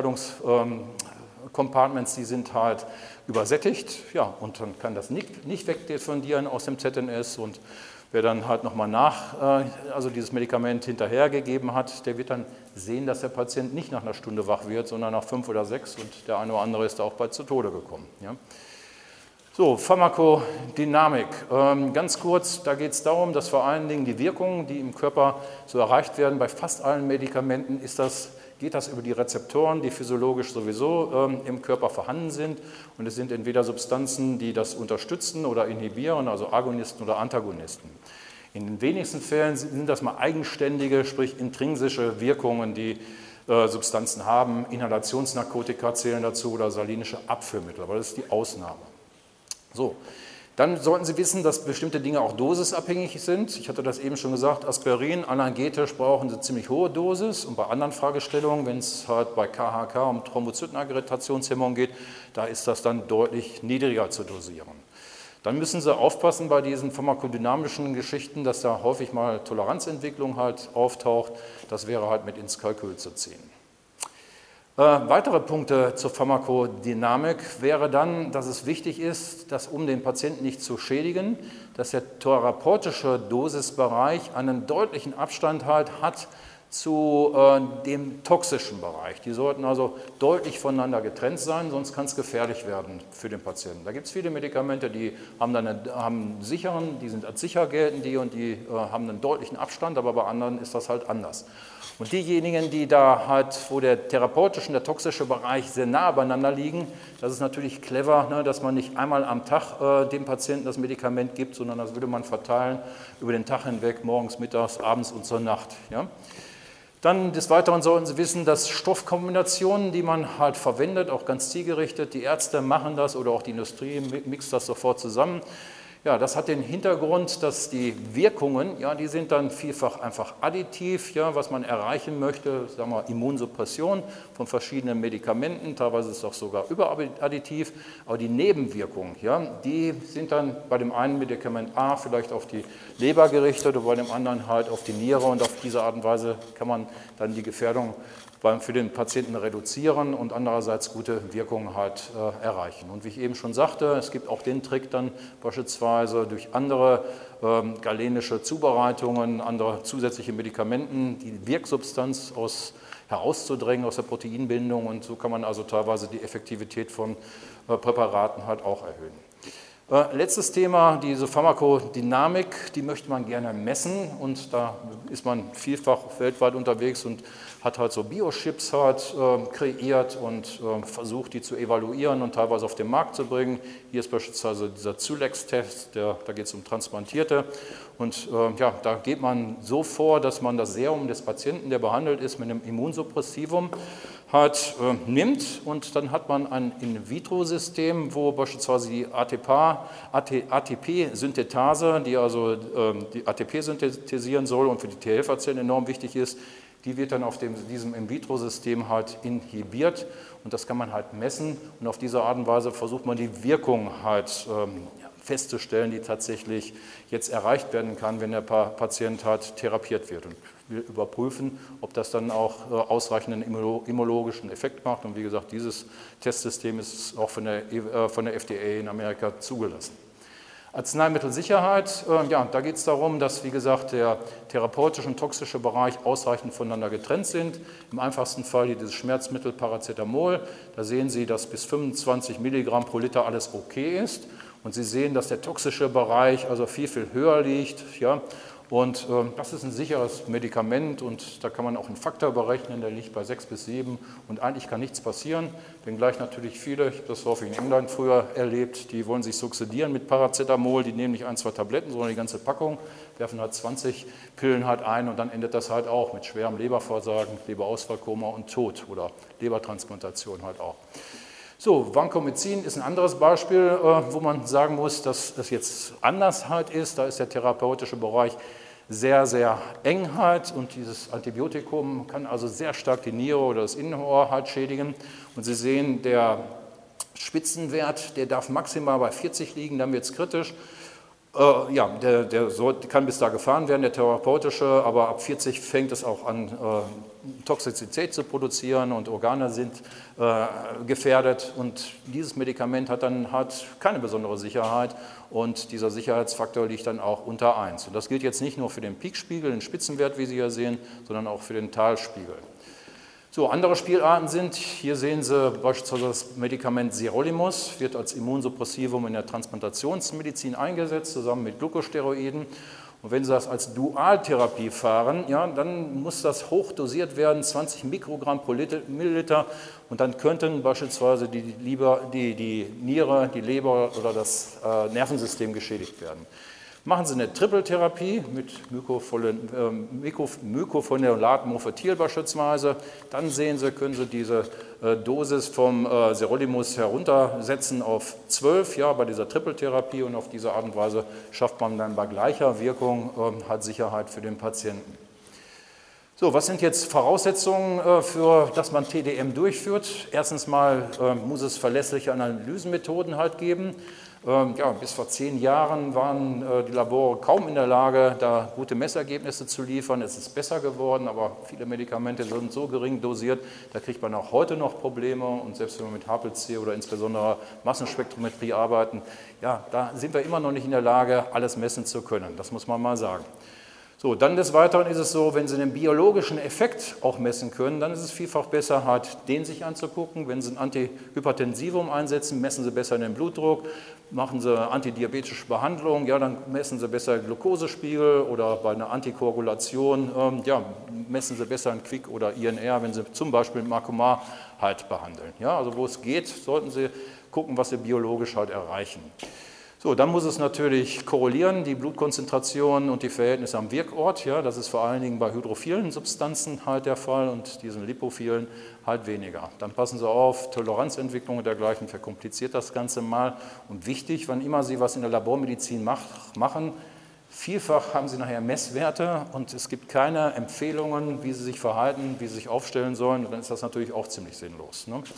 Speaker 1: Rückverteilungscompartments, die sind halt übersättigt, ja, und dann kann das nicht, nicht wegdiffundieren aus dem Z N S und wer dann halt nochmal nach, also dieses Medikament hinterhergegeben hat, der wird dann sehen, dass der Patient nicht nach einer Stunde wach wird, sondern nach fünf oder sechs und der eine oder andere ist auch bald zu Tode gekommen. Ja. So, Pharmakodynamik. Ähm, ganz kurz, da geht es darum, dass vor allen Dingen die Wirkungen, die im Körper so erreicht werden, bei fast allen Medikamenten ist das, geht das über die Rezeptoren, die physiologisch sowieso ähm, im Körper vorhanden sind. Und es sind entweder Substanzen, die das unterstützen oder inhibieren, also Agonisten oder Antagonisten. In den wenigsten Fällen sind das mal eigenständige, sprich intrinsische Wirkungen, die äh, Substanzen haben. Inhalationsnarkotika zählen dazu oder salinische Abführmittel, aber das ist die Ausnahme. So, dann sollten Sie wissen, dass bestimmte Dinge auch dosisabhängig sind. Ich hatte das eben schon gesagt, Aspirin, analgetisch brauchen Sie ziemlich hohe Dosis und bei anderen Fragestellungen, wenn es halt bei K H K um Thrombozytenaggregationshemmung geht, da ist das dann deutlich niedriger zu dosieren. Dann müssen Sie aufpassen bei diesen pharmakodynamischen Geschichten, dass da häufig mal Toleranzentwicklung halt auftaucht. Das wäre halt mit ins Kalkül zu ziehen. Äh, weitere Punkte zur Pharmakodynamik wäre dann, dass es wichtig ist, dass um den Patienten nicht zu schädigen, dass der therapeutische Dosisbereich einen deutlichen Abstand halt hat zu äh, dem toxischen Bereich. Die sollten also deutlich voneinander getrennt sein, sonst kann es gefährlich werden für den Patienten. Da gibt es viele Medikamente, die haben dann einen, haben einen sicheren, die sind als sicher gelten, die und die äh, haben einen deutlichen Abstand, aber bei anderen ist das halt anders. Und diejenigen, die da halt, wo der therapeutische und der toxische Bereich sehr nah beieinander liegen, das ist natürlich clever, ne, dass man nicht einmal am Tag äh, dem Patienten das Medikament gibt, sondern das würde man verteilen über den Tag hinweg, morgens, mittags, abends und zur Nacht. Ja. Dann des Weiteren sollten Sie wissen, dass Stoffkombinationen, die man halt verwendet, auch ganz zielgerichtet, die Ärzte machen das oder auch die Industrie mixt das sofort zusammen. Ja, das hat den Hintergrund, dass die Wirkungen, ja, die sind dann vielfach einfach additiv, ja, was man erreichen möchte, sagen wir Immunsuppression von verschiedenen Medikamenten, teilweise ist es auch sogar überadditiv, aber die Nebenwirkungen, ja, die sind dann bei dem einen Medikament A vielleicht auf die Leber gerichtet und bei dem anderen halt auf die Niere und auf diese Art und Weise kann man dann die Gefährdung für den Patienten reduzieren und andererseits gute Wirkungen halt äh, erreichen. Und wie ich eben schon sagte, es gibt auch den Trick dann beispielsweise durch andere ähm, galenische Zubereitungen, andere zusätzliche Medikamenten, die Wirksubstanz aus, herauszudrängen aus der Proteinbindung und so kann man also teilweise die Effektivität von äh, Präparaten halt auch erhöhen. Äh, letztes Thema, diese Pharmakodynamik, die möchte man gerne messen und da ist man vielfach weltweit unterwegs und hat halt so Biochips halt äh, kreiert und äh, versucht, die zu evaluieren und teilweise auf den Markt zu bringen. Hier ist beispielsweise dieser Zulex-Test, da geht es um Transplantierte und äh, ja, da geht man so vor, dass man das Serum des Patienten, der behandelt ist, mit einem Immunsuppressivum halt äh, nimmt und dann hat man ein In-vitro-System, wo beispielsweise die A T P-Synthetase, die also äh, die A T P synthetisieren soll und für die T-Helferzellen enorm wichtig ist, die wird dann auf dem, diesem In-vitro-System halt inhibiert und das kann man halt messen und auf diese Art und Weise versucht man die Wirkung halt ähm, festzustellen, die tatsächlich jetzt erreicht werden kann, wenn der Patient halt therapiert wird. Und wir überprüfen, ob das dann auch ausreichenden immunologischen Effekt macht. Und wie gesagt, dieses Testsystem ist auch von der, von der F D A in Amerika zugelassen. Arzneimittelsicherheit, äh, ja, da geht es darum, dass, wie gesagt, der therapeutische und toxische Bereich ausreichend voneinander getrennt sind. Im einfachsten Fall hier dieses Schmerzmittel Paracetamol. Da sehen Sie, dass bis fünfundzwanzig Milligramm pro Liter alles okay ist. Und Sie sehen, dass der toxische Bereich also viel, viel höher liegt. Ja. Und äh, das ist ein sicheres Medikament und da kann man auch einen Faktor berechnen, der liegt bei sechs bis sieben und eigentlich kann nichts passieren, wenngleich natürlich viele, ich habe das häufig in England früher erlebt, die wollen sich succedieren mit Paracetamol, die nehmen nicht ein, zwei Tabletten, sondern die ganze Packung, werfen halt zwanzig Pillen halt ein und dann endet das halt auch mit schwerem Leberversagen, Leberausfallkoma und Tod oder Lebertransplantation halt auch. So, Vancomycin ist ein anderes Beispiel, wo man sagen muss, dass das jetzt anders halt ist. Da ist der therapeutische Bereich sehr, sehr eng halt und dieses Antibiotikum kann also sehr stark die Niere oder das Innenohr halt schädigen. Und Sie sehen, der Spitzenwert, der darf maximal bei vierzig liegen, dann wird es kritisch. Äh, ja, der, der soll, kann bis da gefahren werden, der therapeutische, aber ab vierzig fängt es auch an, äh, Toxizität zu produzieren und Organe sind äh, gefährdet und dieses Medikament hat dann halt keine besondere Sicherheit und dieser Sicherheitsfaktor liegt dann auch unter eins. Und das gilt jetzt nicht nur für den Peakspiegel, den Spitzenwert, wie Sie hier sehen, sondern auch für den Talspiegel. So, andere Spielarten sind, hier sehen Sie beispielsweise das Medikament Sirolimus, wird als Immunsuppressivum in der Transplantationsmedizin eingesetzt, zusammen mit Glucosteroiden. Und wenn Sie das als Dualtherapie fahren, ja, dann muss das hochdosiert werden, zwanzig Mikrogramm pro Milliliter. Und dann könnten beispielsweise die, Leber, die, die Niere, die Leber oder das äh, Nervensystem geschädigt werden. Machen Sie eine Triple-Therapie mit Mycophenolaat Mofetil beispielsweise, dann sehen Sie, können Sie diese äh, Dosis vom äh, Sirolimus heruntersetzen auf zwölf, ja, bei dieser Triple-Therapie und auf diese Art und Weise schafft man dann bei gleicher Wirkung äh, halt Sicherheit für den Patienten. So, was sind jetzt Voraussetzungen, äh, für, dass man T D M durchführt? Erstens mal äh, muss es verlässliche Analysenmethoden halt geben. Ja, bis vor zehn Jahren waren die Labore kaum in der Lage, da gute Messergebnisse zu liefern. Es ist besser geworden, aber viele Medikamente sind so gering dosiert, da kriegt man auch heute noch Probleme. Und selbst wenn wir mit H P L C oder insbesondere Massenspektrometrie arbeiten, ja, da sind wir immer noch nicht in der Lage, alles messen zu können. Das muss man mal sagen. So, dann des Weiteren ist es so, wenn Sie den biologischen Effekt auch messen können, dann ist es vielfach besser, halt den sich anzugucken. Wenn Sie ein Antihypertensivum einsetzen, messen Sie besser den Blutdruck. Machen Sie antidiabetische Behandlung, ja, dann messen Sie besser Glukosespiegel oder bei einer Antikoagulation, ähm, ja, messen Sie besser ein Quick oder I N R, wenn Sie zum Beispiel Marcomar halt behandeln. Ja, also wo es geht, sollten Sie gucken, was Sie biologisch halt erreichen. So, dann muss es natürlich korrelieren, die Blutkonzentration und die Verhältnisse am Wirkort. Ja, das ist vor allen Dingen bei hydrophilen Substanzen halt der Fall und diesen lipophilen halt weniger. Dann passen Sie auf, Toleranzentwicklung und dergleichen verkompliziert das Ganze mal. Und wichtig, wann immer Sie was in der Labormedizin mach, machen, vielfach haben Sie nachher Messwerte und es gibt keine Empfehlungen, wie Sie sich verhalten, wie Sie sich aufstellen sollen. Und dann ist das natürlich auch ziemlich sinnlos, ne?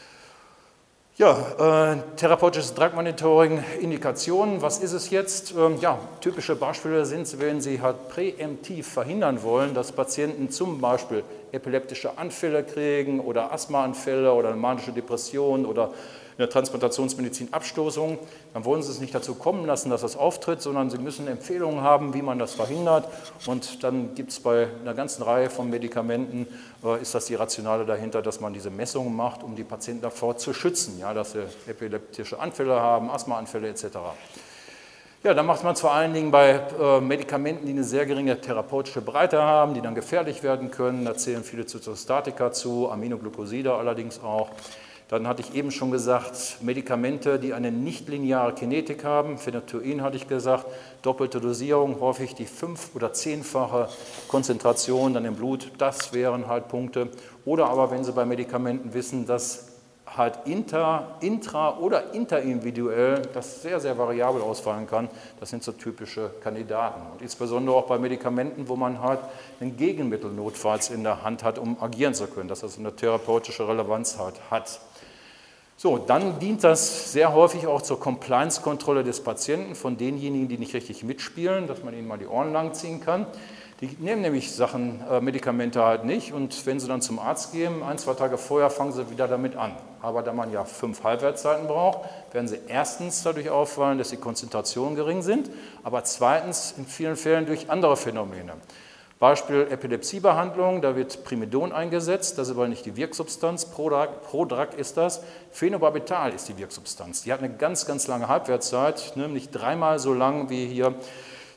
Speaker 1: Ja, äh, therapeutisches Drug-Monitoring, Indikationen, was ist es jetzt? Ähm, ja, typische Beispiele sind, wenn Sie halt präemptiv verhindern wollen, dass Patienten zum Beispiel epileptische Anfälle kriegen oder Asthmaanfälle oder eine manische Depression oder in der Transplantationsmedizin Abstoßung, dann wollen Sie es nicht dazu kommen lassen, dass das auftritt, sondern Sie müssen Empfehlungen haben, wie man das verhindert. Und dann gibt es bei einer ganzen Reihe von Medikamenten, äh, ist das die Rationale dahinter, dass man diese Messungen macht, um die Patienten davor zu schützen, ja, dass sie epileptische Anfälle haben, Asthmaanfälle et cetera. Ja, dann macht man es vor allen Dingen bei äh, Medikamenten, die eine sehr geringe therapeutische Breite haben, die dann gefährlich werden können. Da zählen viele Zytostatika zu, Aminoglycoside allerdings auch. Dann hatte ich eben schon gesagt, Medikamente, die eine nichtlineare Kinetik haben, Phenytoin hatte ich gesagt, doppelte Dosierung, häufig die fünf- oder zehnfache Konzentration dann im Blut, das wären halt Punkte. Oder aber, wenn Sie bei Medikamenten wissen, dass halt inter, intra- oder interindividuell das sehr, sehr variabel ausfallen kann, das sind so typische Kandidaten. Und insbesondere auch bei Medikamenten, wo man halt ein Gegenmittel notfalls in der Hand hat, um agieren zu können, dass das eine therapeutische Relevanz halt hat. So, dann dient das sehr häufig auch zur Compliance-Kontrolle des Patienten von denjenigen, die nicht richtig mitspielen, dass man ihnen mal die Ohren langziehen kann. Die nehmen nämlich Sachen, äh, Medikamente halt nicht und wenn sie dann zum Arzt gehen, ein, zwei Tage vorher fangen sie wieder damit an. Aber da man ja fünf Halbwertszeiten braucht, werden sie erstens dadurch auffallen, dass die Konzentrationen gering sind, aber zweitens in vielen Fällen durch andere Phänomene. Beispiel Epilepsiebehandlung, da wird Primidon eingesetzt, das ist aber nicht die Wirksubstanz, Prodrug, Prodrug ist das, Phenobarbital ist die Wirksubstanz. Die hat eine ganz, ganz lange Halbwertszeit, nämlich dreimal so lang wie hier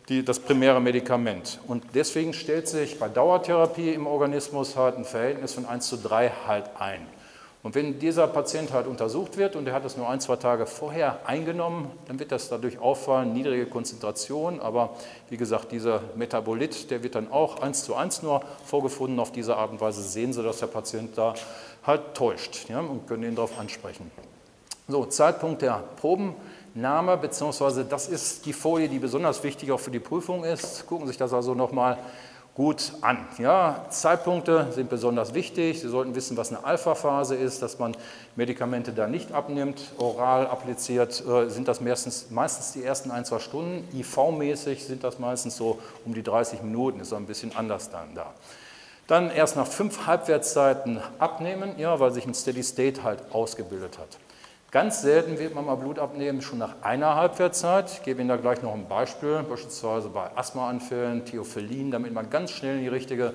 Speaker 1: die, das primäre Medikament. Und deswegen stellt sich bei Dauertherapie im Organismus halt ein Verhältnis von eins zu drei halt ein. Und wenn dieser Patient halt untersucht wird und er hat es nur ein, zwei Tage vorher eingenommen, dann wird das dadurch auffallen, niedrige Konzentration, aber wie gesagt, dieser Metabolit, der wird dann auch eins zu eins nur vorgefunden. Auf diese Art und Weise sehen Sie, dass der Patient da halt täuscht, ja, und können ihn darauf ansprechen. So, Zeitpunkt der Probennahme, beziehungsweise das ist die Folie, die besonders wichtig auch für die Prüfung ist. Gucken Sie sich das also nochmal gut an. Ja, Zeitpunkte sind besonders wichtig. Sie sollten wissen, was eine Alpha-Phase ist, dass man Medikamente da nicht abnimmt. Oral appliziert äh, sind das meistens, meistens die ersten ein, zwei Stunden. I V-mäßig sind das meistens so um die dreißig Minuten, ist so ein bisschen anders dann da. Dann erst nach fünf Halbwertszeiten abnehmen, ja, weil sich ein Steady State halt ausgebildet hat. Ganz selten wird man mal Blut abnehmen, schon nach einer Halbwertszeit. Ich gebe Ihnen da gleich noch ein Beispiel, beispielsweise bei Asthmaanfällen, Theophyllin, damit man ganz schnell die richtige,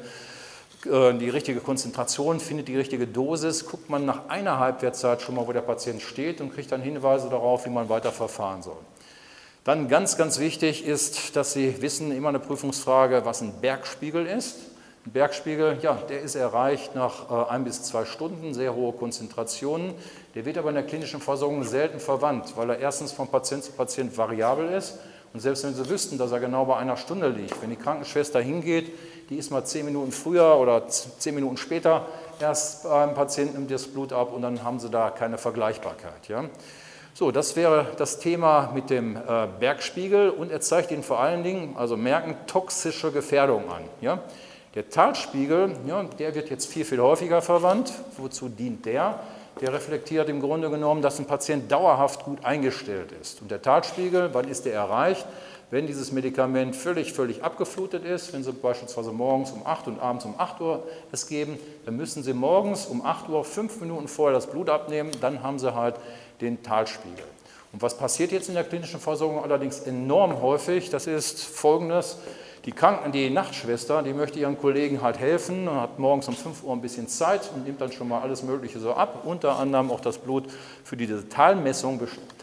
Speaker 1: äh, die richtige Konzentration findet, die richtige Dosis. Guckt man nach einer Halbwertszeit schon mal, wo der Patient steht und kriegt dann Hinweise darauf, wie man weiter verfahren soll. Dann ganz, ganz wichtig ist, dass Sie wissen, immer eine Prüfungsfrage, was ein Bergspiegel ist. Ein Bergspiegel, ja, der ist erreicht nach äh, ein bis zwei Stunden, sehr hohe Konzentrationen. Der wird aber in der klinischen Versorgung selten verwandt, weil er erstens von Patient zu Patient variabel ist. Und selbst wenn Sie wüssten, dass er genau bei einer Stunde liegt, wenn die Krankenschwester hingeht, die ist mal zehn Minuten früher oder zehn Minuten später erst beim Patienten, nimmt das Blut ab und dann haben Sie da keine Vergleichbarkeit. Ja? So, das wäre das Thema mit dem äh, Bergspiegel und er zeigt Ihnen vor allen Dingen, also merken, toxische Gefährdung an. Ja? Der Talspiegel, ja, der wird jetzt viel, viel häufiger verwandt. Wozu dient der? Der reflektiert im Grunde genommen, dass ein Patient dauerhaft gut eingestellt ist. Und der Talspiegel, wann ist der erreicht? Wenn dieses Medikament völlig, völlig abgeflutet ist, wenn Sie beispielsweise morgens um acht und abends um acht Uhr es geben, dann müssen Sie morgens um acht Uhr fünf Minuten vorher das Blut abnehmen, dann haben Sie halt den Talspiegel. Und was passiert jetzt in der klinischen Versorgung allerdings enorm häufig? Das ist Folgendes. Die Kranken, die Nachtschwester, die möchte ihren Kollegen halt helfen und hat morgens um fünf Uhr ein bisschen Zeit und nimmt dann schon mal alles Mögliche so ab, unter anderem auch das Blut für diese Talmessung,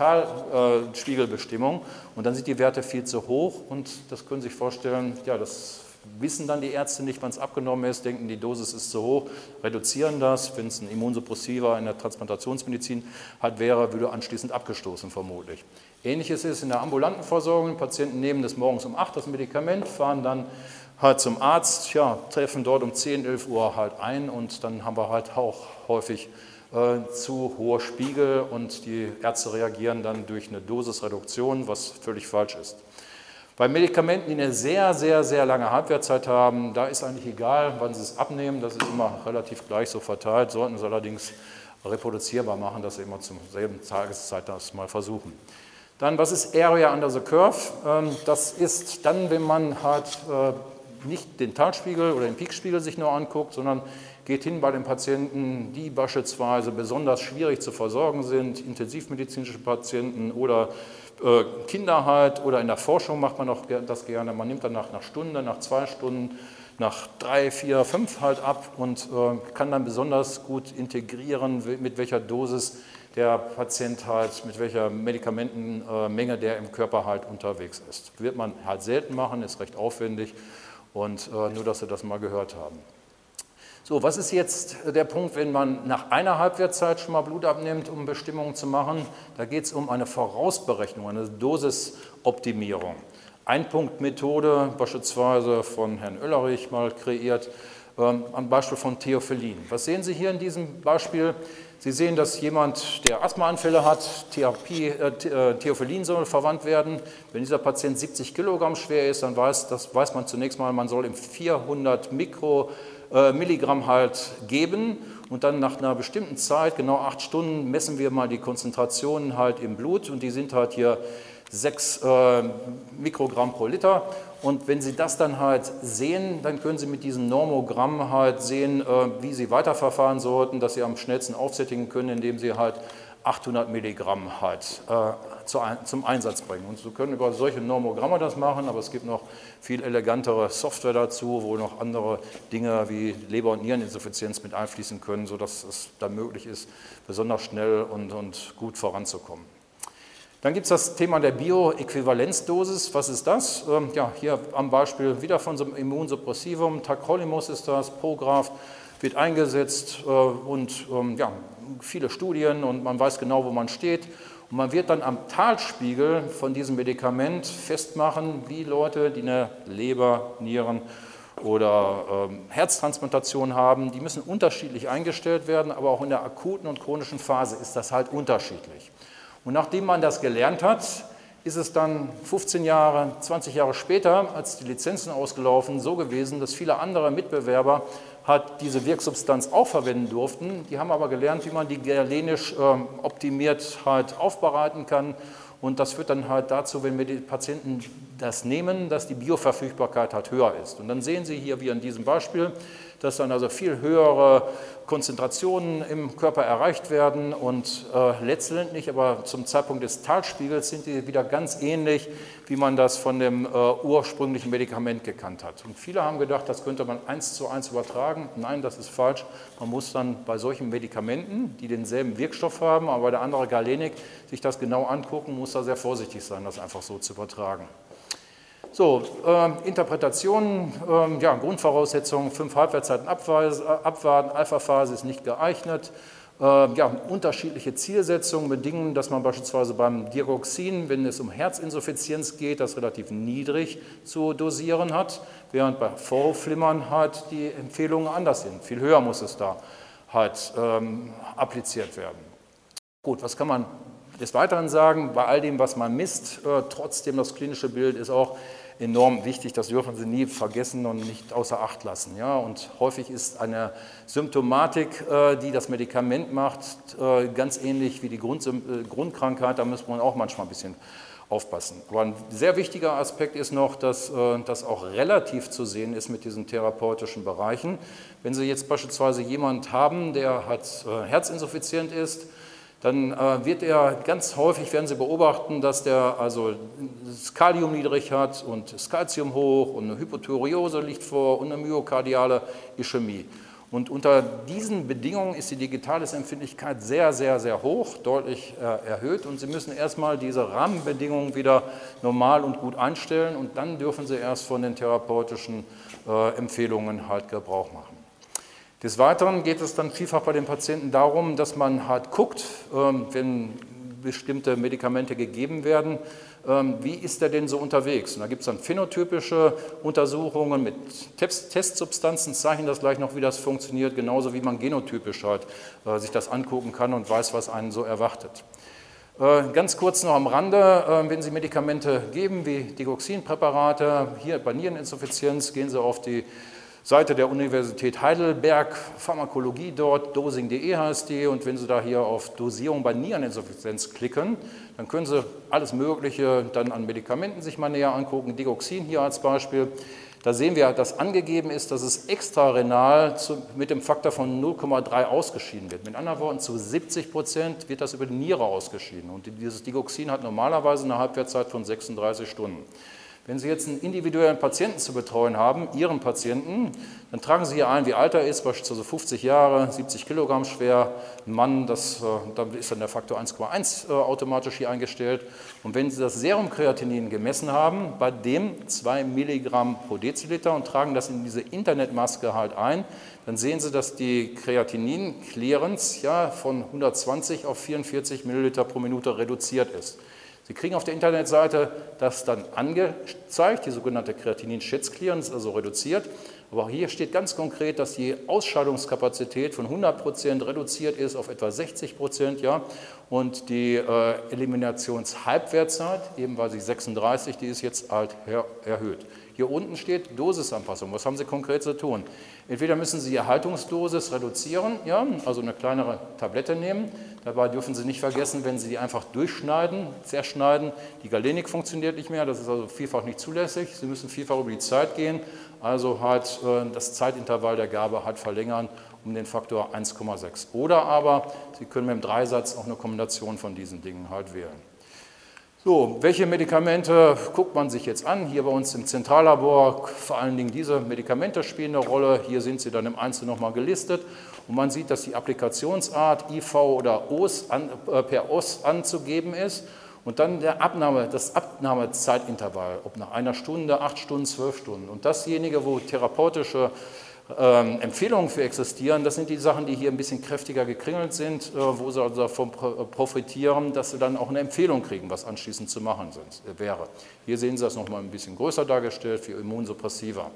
Speaker 1: Talspiegelbestimmung. Und dann sind die Werte viel zu hoch und das können Sie sich vorstellen, ja, das wissen dann die Ärzte nicht, wann es abgenommen ist, denken, die Dosis ist zu hoch, reduzieren das. Wenn es ein Immunsuppressiva in der Transplantationsmedizin halt wäre, würde anschließend abgestoßen vermutlich. Ähnliches ist in der ambulanten Versorgung. Patienten nehmen das morgens um acht das Medikament, fahren dann halt zum Arzt, ja, treffen dort um zehn, elf Uhr halt ein und dann haben wir halt auch häufig äh, zu hohe Spiegel und die Ärzte reagieren dann durch eine Dosisreduktion, was völlig falsch ist. Bei Medikamenten, die eine sehr, sehr, sehr lange Halbwertszeit haben, da ist eigentlich egal, wann Sie es abnehmen, das ist immer relativ gleich so verteilt, sollten Sie allerdings reproduzierbar machen, dass Sie immer zur selben Tageszeit das mal versuchen. Dann, was ist Area under the Curve? Das ist dann, wenn man halt nicht den Talspiegel oder den Peakspiegel sich nur anguckt, sondern geht hin bei den Patienten, die beispielsweise besonders schwierig zu versorgen sind, intensivmedizinische Patienten oder Kinder halt, oder in der Forschung macht man auch das gerne. Man nimmt dann nach einer Stunde, nach zwei Stunden, nach drei, vier, fünf halt ab und kann dann besonders gut integrieren, mit welcher Dosis der Patient halt, mit welcher Medikamentenmenge der im Körper halt unterwegs ist. Wird man halt selten machen, ist recht aufwendig und äh, nur, dass Sie das mal gehört haben. So, was ist jetzt der Punkt, wenn man nach einer Halbwertszeit schon mal Blut abnimmt, um Bestimmungen zu machen? Da geht es um eine Vorausberechnung, eine Dosisoptimierung. Einpunktmethode, beispielsweise von Herrn Oellerich mal kreiert, ähm, am Beispiel von Theophyllin. Was sehen Sie hier in diesem Beispiel? Sie sehen, dass jemand, der Asthmaanfälle hat, Therapie, äh, Theophyllin soll verwandt werden. Wenn dieser Patient siebzig Kilogramm schwer ist, dann weiß, das weiß man zunächst mal, man soll ihm vierhundert Mikro, äh, Milligramm halt geben und dann nach einer bestimmten Zeit, genau acht Stunden, messen wir mal die Konzentrationen halt im Blut und die sind halt hier sechs äh, Mikrogramm pro Liter. Und wenn Sie das dann halt sehen, dann können Sie mit diesem Normogramm halt sehen, äh, wie Sie weiterverfahren sollten, dass Sie am schnellsten aufsättigen können, indem Sie halt achthundert Milligramm halt äh, zu ein, zum Einsatz bringen. Und Sie können über solche Normogramme das machen, aber es gibt noch viel elegantere Software dazu, wo noch andere Dinge wie Leber- und Niereninsuffizienz mit einfließen können, sodass es dann möglich ist, besonders schnell und, und gut voranzukommen. Dann gibt es das Thema der Bioäquivalenzdosis. Was ist das? Ähm, ja, hier am Beispiel wieder von so einem Immunsuppressivum. Tacrolimus ist das, Prograf wird eingesetzt äh, und ähm, ja, viele Studien und man weiß genau, wo man steht. Und man wird dann am Talspiegel von diesem Medikament festmachen, wie Leute, die eine Leber, Nieren oder ähm, Herztransplantation haben, die müssen unterschiedlich eingestellt werden, aber auch in der akuten und chronischen Phase ist das halt unterschiedlich. Und nachdem man das gelernt hat, ist es dann fünfzehn Jahre, zwanzig Jahre später, als die Lizenzen ausgelaufen, so gewesen, dass viele andere Mitbewerber halt diese Wirksubstanz auch verwenden durften. Die haben aber gelernt, wie man die galenisch ähm, optimiert halt aufbereiten kann. Und das führt dann halt dazu, wenn wir die Patienten das nehmen, dass die Bioverfügbarkeit halt höher ist. Und dann sehen Sie hier, wie an diesem Beispiel, dass dann also viel höhere Konzentrationen im Körper erreicht werden und äh, letztendlich aber zum Zeitpunkt des Talspiegels sind die wieder ganz ähnlich, wie man das von dem äh, ursprünglichen Medikament gekannt hat. Und viele haben gedacht, das könnte man eins zu eins übertragen. Nein, das ist falsch. Man muss dann bei solchen Medikamenten, die denselben Wirkstoff haben, aber der andere Galenik, sich das genau angucken, muss da sehr vorsichtig sein, das einfach so zu übertragen. So, äh, Interpretationen, äh, ja, Grundvoraussetzungen, fünf Halbwertszeiten abwarten, Alpha-Phase ist nicht geeignet. Äh, ja, unterschiedliche Zielsetzungen bedingen, dass man beispielsweise beim Digoxin, wenn es um Herzinsuffizienz geht, das relativ niedrig zu dosieren hat, während bei Vorhofflimmern halt die Empfehlungen anders sind. Viel höher muss es da halt ähm, appliziert werden. Gut, was kann man des Weiteren sagen? Bei all dem, was man misst, äh, trotzdem das klinische Bild ist auch enorm wichtig, das dürfen Sie nie vergessen und nicht außer Acht lassen. Ja? Und häufig ist eine Symptomatik, äh, die das Medikament macht, äh, ganz ähnlich wie die Grund, äh, Grundkrankheit, da muss man auch manchmal ein bisschen aufpassen. Aber ein sehr wichtiger Aspekt ist noch, dass äh, das auch relativ zu sehen ist mit diesen therapeutischen Bereichen. Wenn Sie jetzt beispielsweise jemanden haben, der halt, äh, herzinsuffizient ist, dann äh, wird er ganz häufig, werden Sie beobachten, dass der also das Kalium niedrig hat und das Calcium hoch und eine Hypothyreose liegt vor und eine myokardiale Ischämie. Und unter diesen Bedingungen ist die Digitalisempfindlichkeit sehr, sehr, sehr hoch, deutlich äh, erhöht und Sie müssen erstmal diese Rahmenbedingungen wieder normal und gut einstellen und dann dürfen Sie erst von den therapeutischen äh, Empfehlungen halt Gebrauch machen. Des Weiteren geht es dann vielfach bei den Patienten darum, dass man halt guckt, wenn bestimmte Medikamente gegeben werden, wie ist der denn so unterwegs? Und da gibt es dann phänotypische Untersuchungen mit Testsubstanzen, zeichnen das gleich noch, wie das funktioniert, genauso wie man genotypisch halt sich das angucken kann und weiß, was einen so erwartet. Ganz kurz noch am Rande, wenn Sie Medikamente geben, wie Digoxinpräparate, hier bei Niereninsuffizienz gehen Sie auf die Seite der Universität Heidelberg, Pharmakologie dort, dosing punkt de heißt die, und wenn Sie da hier auf Dosierung bei Niereninsuffizienz klicken, dann können Sie alles Mögliche dann an Medikamenten sich mal näher angucken, Digoxin hier als Beispiel. Da sehen wir, dass angegeben ist, dass es extrarenal zu, mit dem Faktor von null Komma drei ausgeschieden wird. Mit anderen Worten, zu siebzig Prozent wird das über die Niere ausgeschieden und dieses Digoxin hat normalerweise eine Halbwertszeit von sechsunddreißig Stunden. Wenn Sie jetzt einen individuellen Patienten zu betreuen haben, Ihren Patienten, dann tragen Sie hier ein, wie alt er ist, beispielsweise fünfzig Jahre, siebzig Kilogramm schwer, ein Mann, das, da ist dann der Faktor eins Komma eins automatisch hier eingestellt. Und wenn Sie das Serumkreatinin gemessen haben, bei dem zwei Milligramm pro Deziliter und tragen das in diese Internetmaske halt ein, dann sehen Sie, dass die Kreatinin-Clearance ja, von hundertzwanzig auf vierundvierzig Milliliter pro Minute reduziert ist. Sie kriegen auf der Internetseite das dann angezeigt, die sogenannte Kreatinin-Schätz-Clearance, also reduziert. Aber auch hier steht ganz konkret, dass die Ausscheidungskapazität von hundert Prozent reduziert ist auf etwa sechzig Prozent. Ja, und die äh, Eliminationshalbwertzeit, eben weil sie sechsunddreißig, die ist jetzt halt erhöht. Hier unten steht Dosisanpassung. Was haben Sie konkret zu tun? Entweder müssen Sie die Erhaltungsdosis reduzieren, ja, also eine kleinere Tablette nehmen. Dabei dürfen Sie nicht vergessen, wenn Sie die einfach durchschneiden, zerschneiden, die Galenik funktioniert nicht mehr, das ist also vielfach nicht zulässig. Sie müssen vielfach über die Zeit gehen, also halt äh, das Zeitintervall der Gabe halt verlängern um den Faktor eins Komma sechs. Oder aber Sie können mit dem Dreisatz auch eine Kombination von diesen Dingen halt wählen. So, welche Medikamente guckt man sich jetzt an? Hier bei uns im Zentrallabor, vor allen Dingen diese Medikamente spielen eine Rolle. Hier sind sie dann im Einzelnen nochmal gelistet. Und man sieht, dass die Applikationsart I V oder O S an, äh, per O S anzugeben ist. Und dann der Abnahme, das Abnahmezeitintervall, ob nach einer Stunde, acht Stunden, zwölf Stunden. Und dasjenige, wo therapeutische ähm, Empfehlungen für existieren, das sind die Sachen, die hier ein bisschen kräftiger gekringelt sind, äh, wo sie also davon profitieren, dass sie dann auch eine Empfehlung kriegen, was anschließend zu machen sind, äh, wäre. Hier sehen Sie das nochmal ein bisschen größer dargestellt für Immunsuppressiva.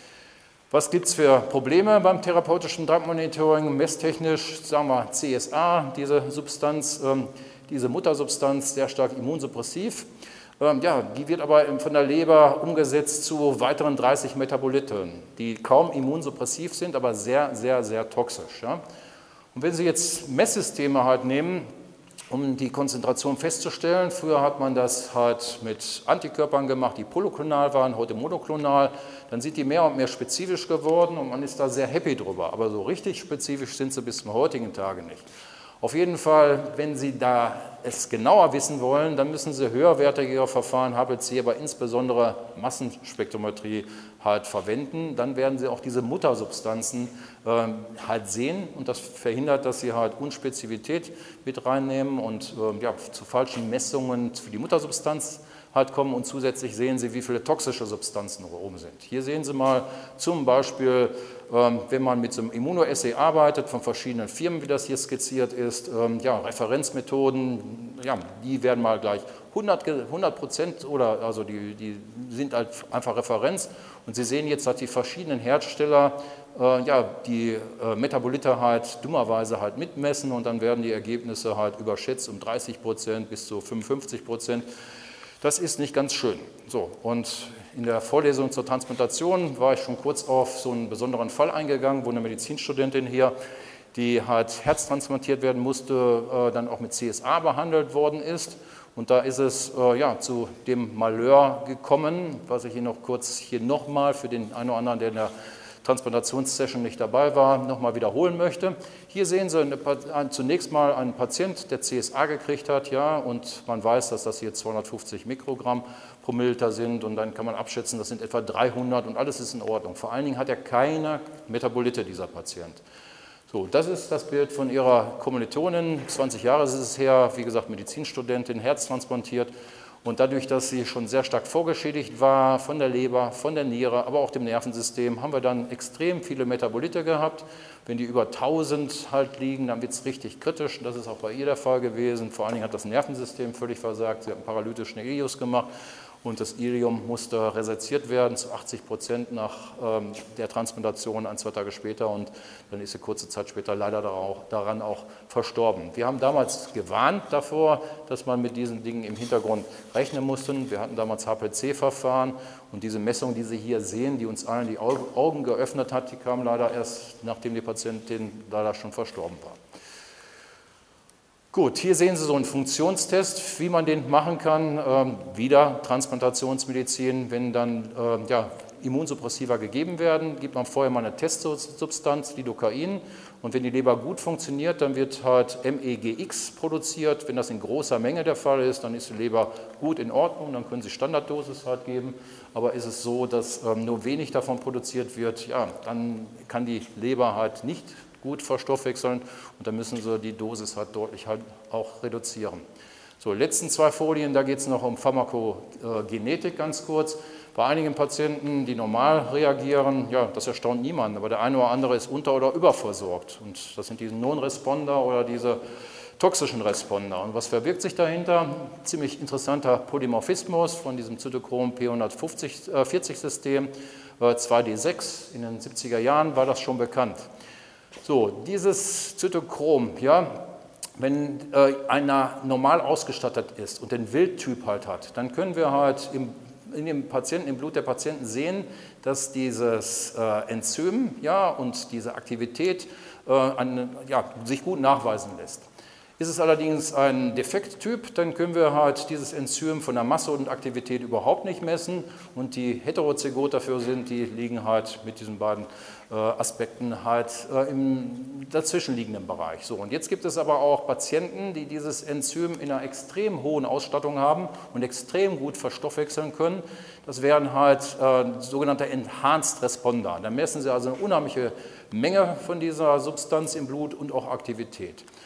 Speaker 1: Was gibt es für Probleme beim therapeutischen Drug-Monitoring? Messtechnisch, sagen wir C S A, diese Substanz, ähm, diese Muttersubstanz, sehr stark immunsuppressiv. Ähm, ja, die wird aber von der Leber umgesetzt zu weiteren dreißig Metaboliten, die kaum immunsuppressiv sind, aber sehr, sehr, sehr toxisch. Ja? Und wenn Sie jetzt Messsysteme halt nehmen, um die Konzentration festzustellen, früher hat man das halt mit Antikörpern gemacht, die polyklonal waren, heute monoklonal, dann sind die mehr und mehr spezifisch geworden und man ist da sehr happy drüber, aber so richtig spezifisch sind sie bis zum heutigen Tage nicht. Auf jeden Fall, wenn Sie da es genauer wissen wollen, dann müssen Sie höherwertigere Verfahren, H P C, aber insbesondere Massenspektrometrie halt verwenden. Dann werden Sie auch diese Muttersubstanzen äh, halt sehen und das verhindert, dass Sie halt Unspezifität mit reinnehmen und äh, ja, zu falschen Messungen für die Muttersubstanz halt kommen und zusätzlich sehen Sie, wie viele toxische Substanzen oben sind. Hier sehen Sie mal zum Beispiel, ähm, wenn man mit so einem Immunoassay arbeitet, von verschiedenen Firmen, wie das hier skizziert ist, ähm, ja, Referenzmethoden, ja, die werden mal gleich hundert Prozent oder also die, die sind halt einfach Referenz und Sie sehen jetzt, dass die verschiedenen Hersteller äh, ja, die äh, Metabolite halt dummerweise halt mitmessen und dann werden die Ergebnisse halt überschätzt um dreißig Prozent bis zu fünfundfünfzig Prozent. Das ist nicht ganz schön. So, und in der Vorlesung zur Transplantation war ich schon kurz auf so einen besonderen Fall eingegangen, wo eine Medizinstudentin hier, die halt herztransplantiert werden musste, äh, dann auch mit C S A behandelt worden ist. Und da ist es äh, ja, zu dem Malheur gekommen, was ich hier noch kurz hier nochmal für den einen oder anderen, der in der Transplantationssession nicht dabei war, nochmal wiederholen möchte. Hier sehen Sie eine, zunächst mal einen Patient, der C S A gekriegt hat, ja, und man weiß, dass das hier zweihundertfünfzig Mikrogramm pro Milliliter sind und dann kann man abschätzen, das sind etwa dreihundert und alles ist in Ordnung. Vor allen Dingen hat er keine Metabolite, dieser Patient. So, das ist das Bild von ihrer Kommilitonin, zwanzig Jahre ist es her, wie gesagt, Medizinstudentin, herztransplantiert. Und dadurch, dass sie schon sehr stark vorgeschädigt war von der Leber, von der Niere, aber auch dem Nervensystem, haben wir dann extrem viele Metabolite gehabt. Wenn die über tausend halt liegen, dann wird es richtig kritisch. Das ist auch bei ihr der Fall gewesen. Vor allen Dingen hat das Nervensystem völlig versagt. Sie hat einen paralytischen Ileus gemacht und das Ileum musste reseziert werden zu achtzig Prozent nach ähm, der Transplantation ein, zwei Tage später und dann ist sie kurze Zeit später leider daran auch verstorben. Wir haben damals gewarnt davor, dass man mit diesen Dingen im Hintergrund rechnen musste. Wir hatten damals H P C-Verfahren und diese Messung, die Sie hier sehen, die uns allen die Augen geöffnet hat, die kam leider erst, nachdem die Patientin leider schon verstorben war. Gut, hier sehen Sie so einen Funktionstest, wie man den machen kann. Ähm, wieder Transplantationsmedizin, wenn dann ähm, ja, Immunsuppressiva gegeben werden, gibt man vorher mal eine Testsubstanz, Lidocain. Und wenn die Leber gut funktioniert, dann wird halt M E G X produziert. Wenn das in großer Menge der Fall ist, dann ist die Leber gut in Ordnung, dann können Sie Standarddosis halt geben. Aber ist es so, dass ähm, nur wenig davon produziert wird, ja, dann kann die Leber halt nicht gut verstoffwechseln und dann müssen Sie die Dosis halt deutlich halt auch reduzieren. So, letzten zwei Folien, da geht es noch um Pharmakogenetik ganz kurz. Bei einigen Patienten, die normal reagieren, ja, das erstaunt niemanden, aber der eine oder andere ist unter- oder überversorgt. Und das sind diese Non-Responder oder diese toxischen Responder. Und was verbirgt sich dahinter? Ziemlich interessanter Polymorphismus von diesem Zytochrom P hundertvierzig-System, zwei D sechs. In den siebziger Jahren war das schon bekannt. So, dieses Zytochrom, ja, wenn äh, einer normal ausgestattet ist und den Wildtyp halt hat, dann können wir halt im, in dem Patienten, im Blut der Patienten sehen, dass dieses äh, Enzym ja, und diese Aktivität äh, an, ja, sich gut nachweisen lässt. Ist es allerdings ein Defekttyp, dann können wir halt dieses Enzym von der Masse und Aktivität überhaupt nicht messen und die heterozygot dafür sind, die liegen halt mit diesen beiden äh, Aspekten halt äh, im dazwischenliegenden Bereich. So, und jetzt gibt es aber auch Patienten, die dieses Enzym in einer extrem hohen Ausstattung haben und extrem gut verstoffwechseln können. Das wären halt äh, sogenannte Enhanced Responder. Da messen Sie also eine unheimliche Menge von dieser Substanz im Blut und auch Aktivität.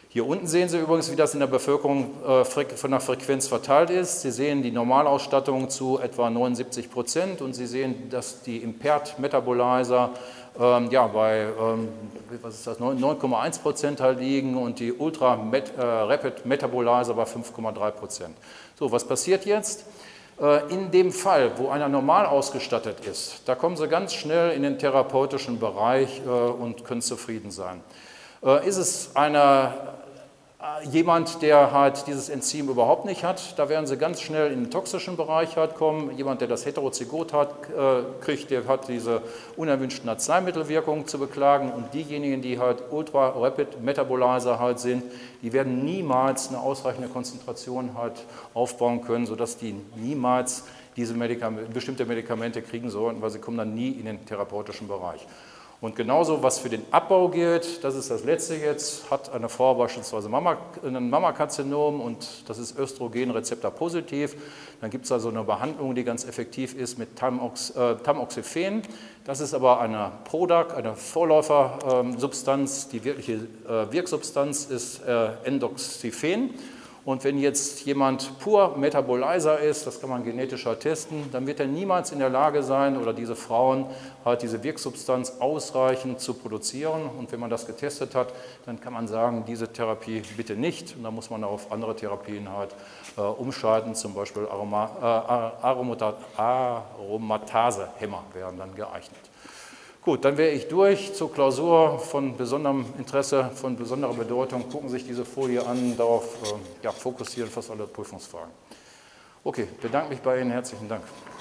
Speaker 1: Hier unten sehen Sie übrigens, wie das in der Bevölkerung äh, von der Frequenz verteilt ist. Sie sehen die Normalausstattung zu etwa neunundsiebzig Prozent und Sie sehen, dass die Impaired Metabolizer ähm, ja, bei ähm, was ist das, neun Komma eins Prozent halt liegen und die Ultra Met, äh, Rapid Metabolizer bei fünf Komma drei Prozent. So, was passiert jetzt? Äh, in dem Fall, wo einer normal ausgestattet ist, da kommen Sie ganz schnell in den therapeutischen Bereich äh, und können zufrieden sein. Äh, ist es einer Jemand, der halt dieses Enzym überhaupt nicht hat, da werden Sie ganz schnell in den toxischen Bereich halt kommen. Jemand, der das Heterozygot hat, kriegt, der hat diese unerwünschten Arzneimittelwirkungen zu beklagen. Und diejenigen, die halt Ultra-Rapid Metabolizer halt sind, die werden niemals eine ausreichende Konzentration halt aufbauen können, sodass die niemals diese Medikamente, bestimmte Medikamente kriegen sollten, weil sie kommen dann nie in den therapeutischen Bereich. Und genauso, was für den Abbau gilt, das ist das letzte jetzt, hat eine Frau beispielsweise Mama, ein Mammakarzinom und das ist Östrogenrezeptor positiv. Dann gibt es also eine Behandlung, die ganz effektiv ist mit Tamox, äh, Tamoxifen. Das ist aber eine Product, eine Vorläufersubstanz. Ähm, die wirkliche äh, Wirksubstanz ist äh, Endoxifen. Und wenn jetzt jemand pur Metabolizer ist, das kann man genetisch halt testen, dann wird er niemals in der Lage sein, oder diese Frauen, halt diese Wirksubstanz ausreichend zu produzieren. Und wenn man das getestet hat, dann kann man sagen, diese Therapie bitte nicht. Und dann muss man auf andere Therapien halt äh, umschalten, zum Beispiel Aroma, äh, Aromata, Aromatasehämmer wären dann geeignet. Gut, dann wäre ich durch zur Klausur von besonderem Interesse, von besonderer Bedeutung. Gucken Sie sich diese Folie an, darauf äh, ja, fokussieren fast alle Prüfungsfragen. Okay, bedanke mich bei Ihnen, herzlichen Dank.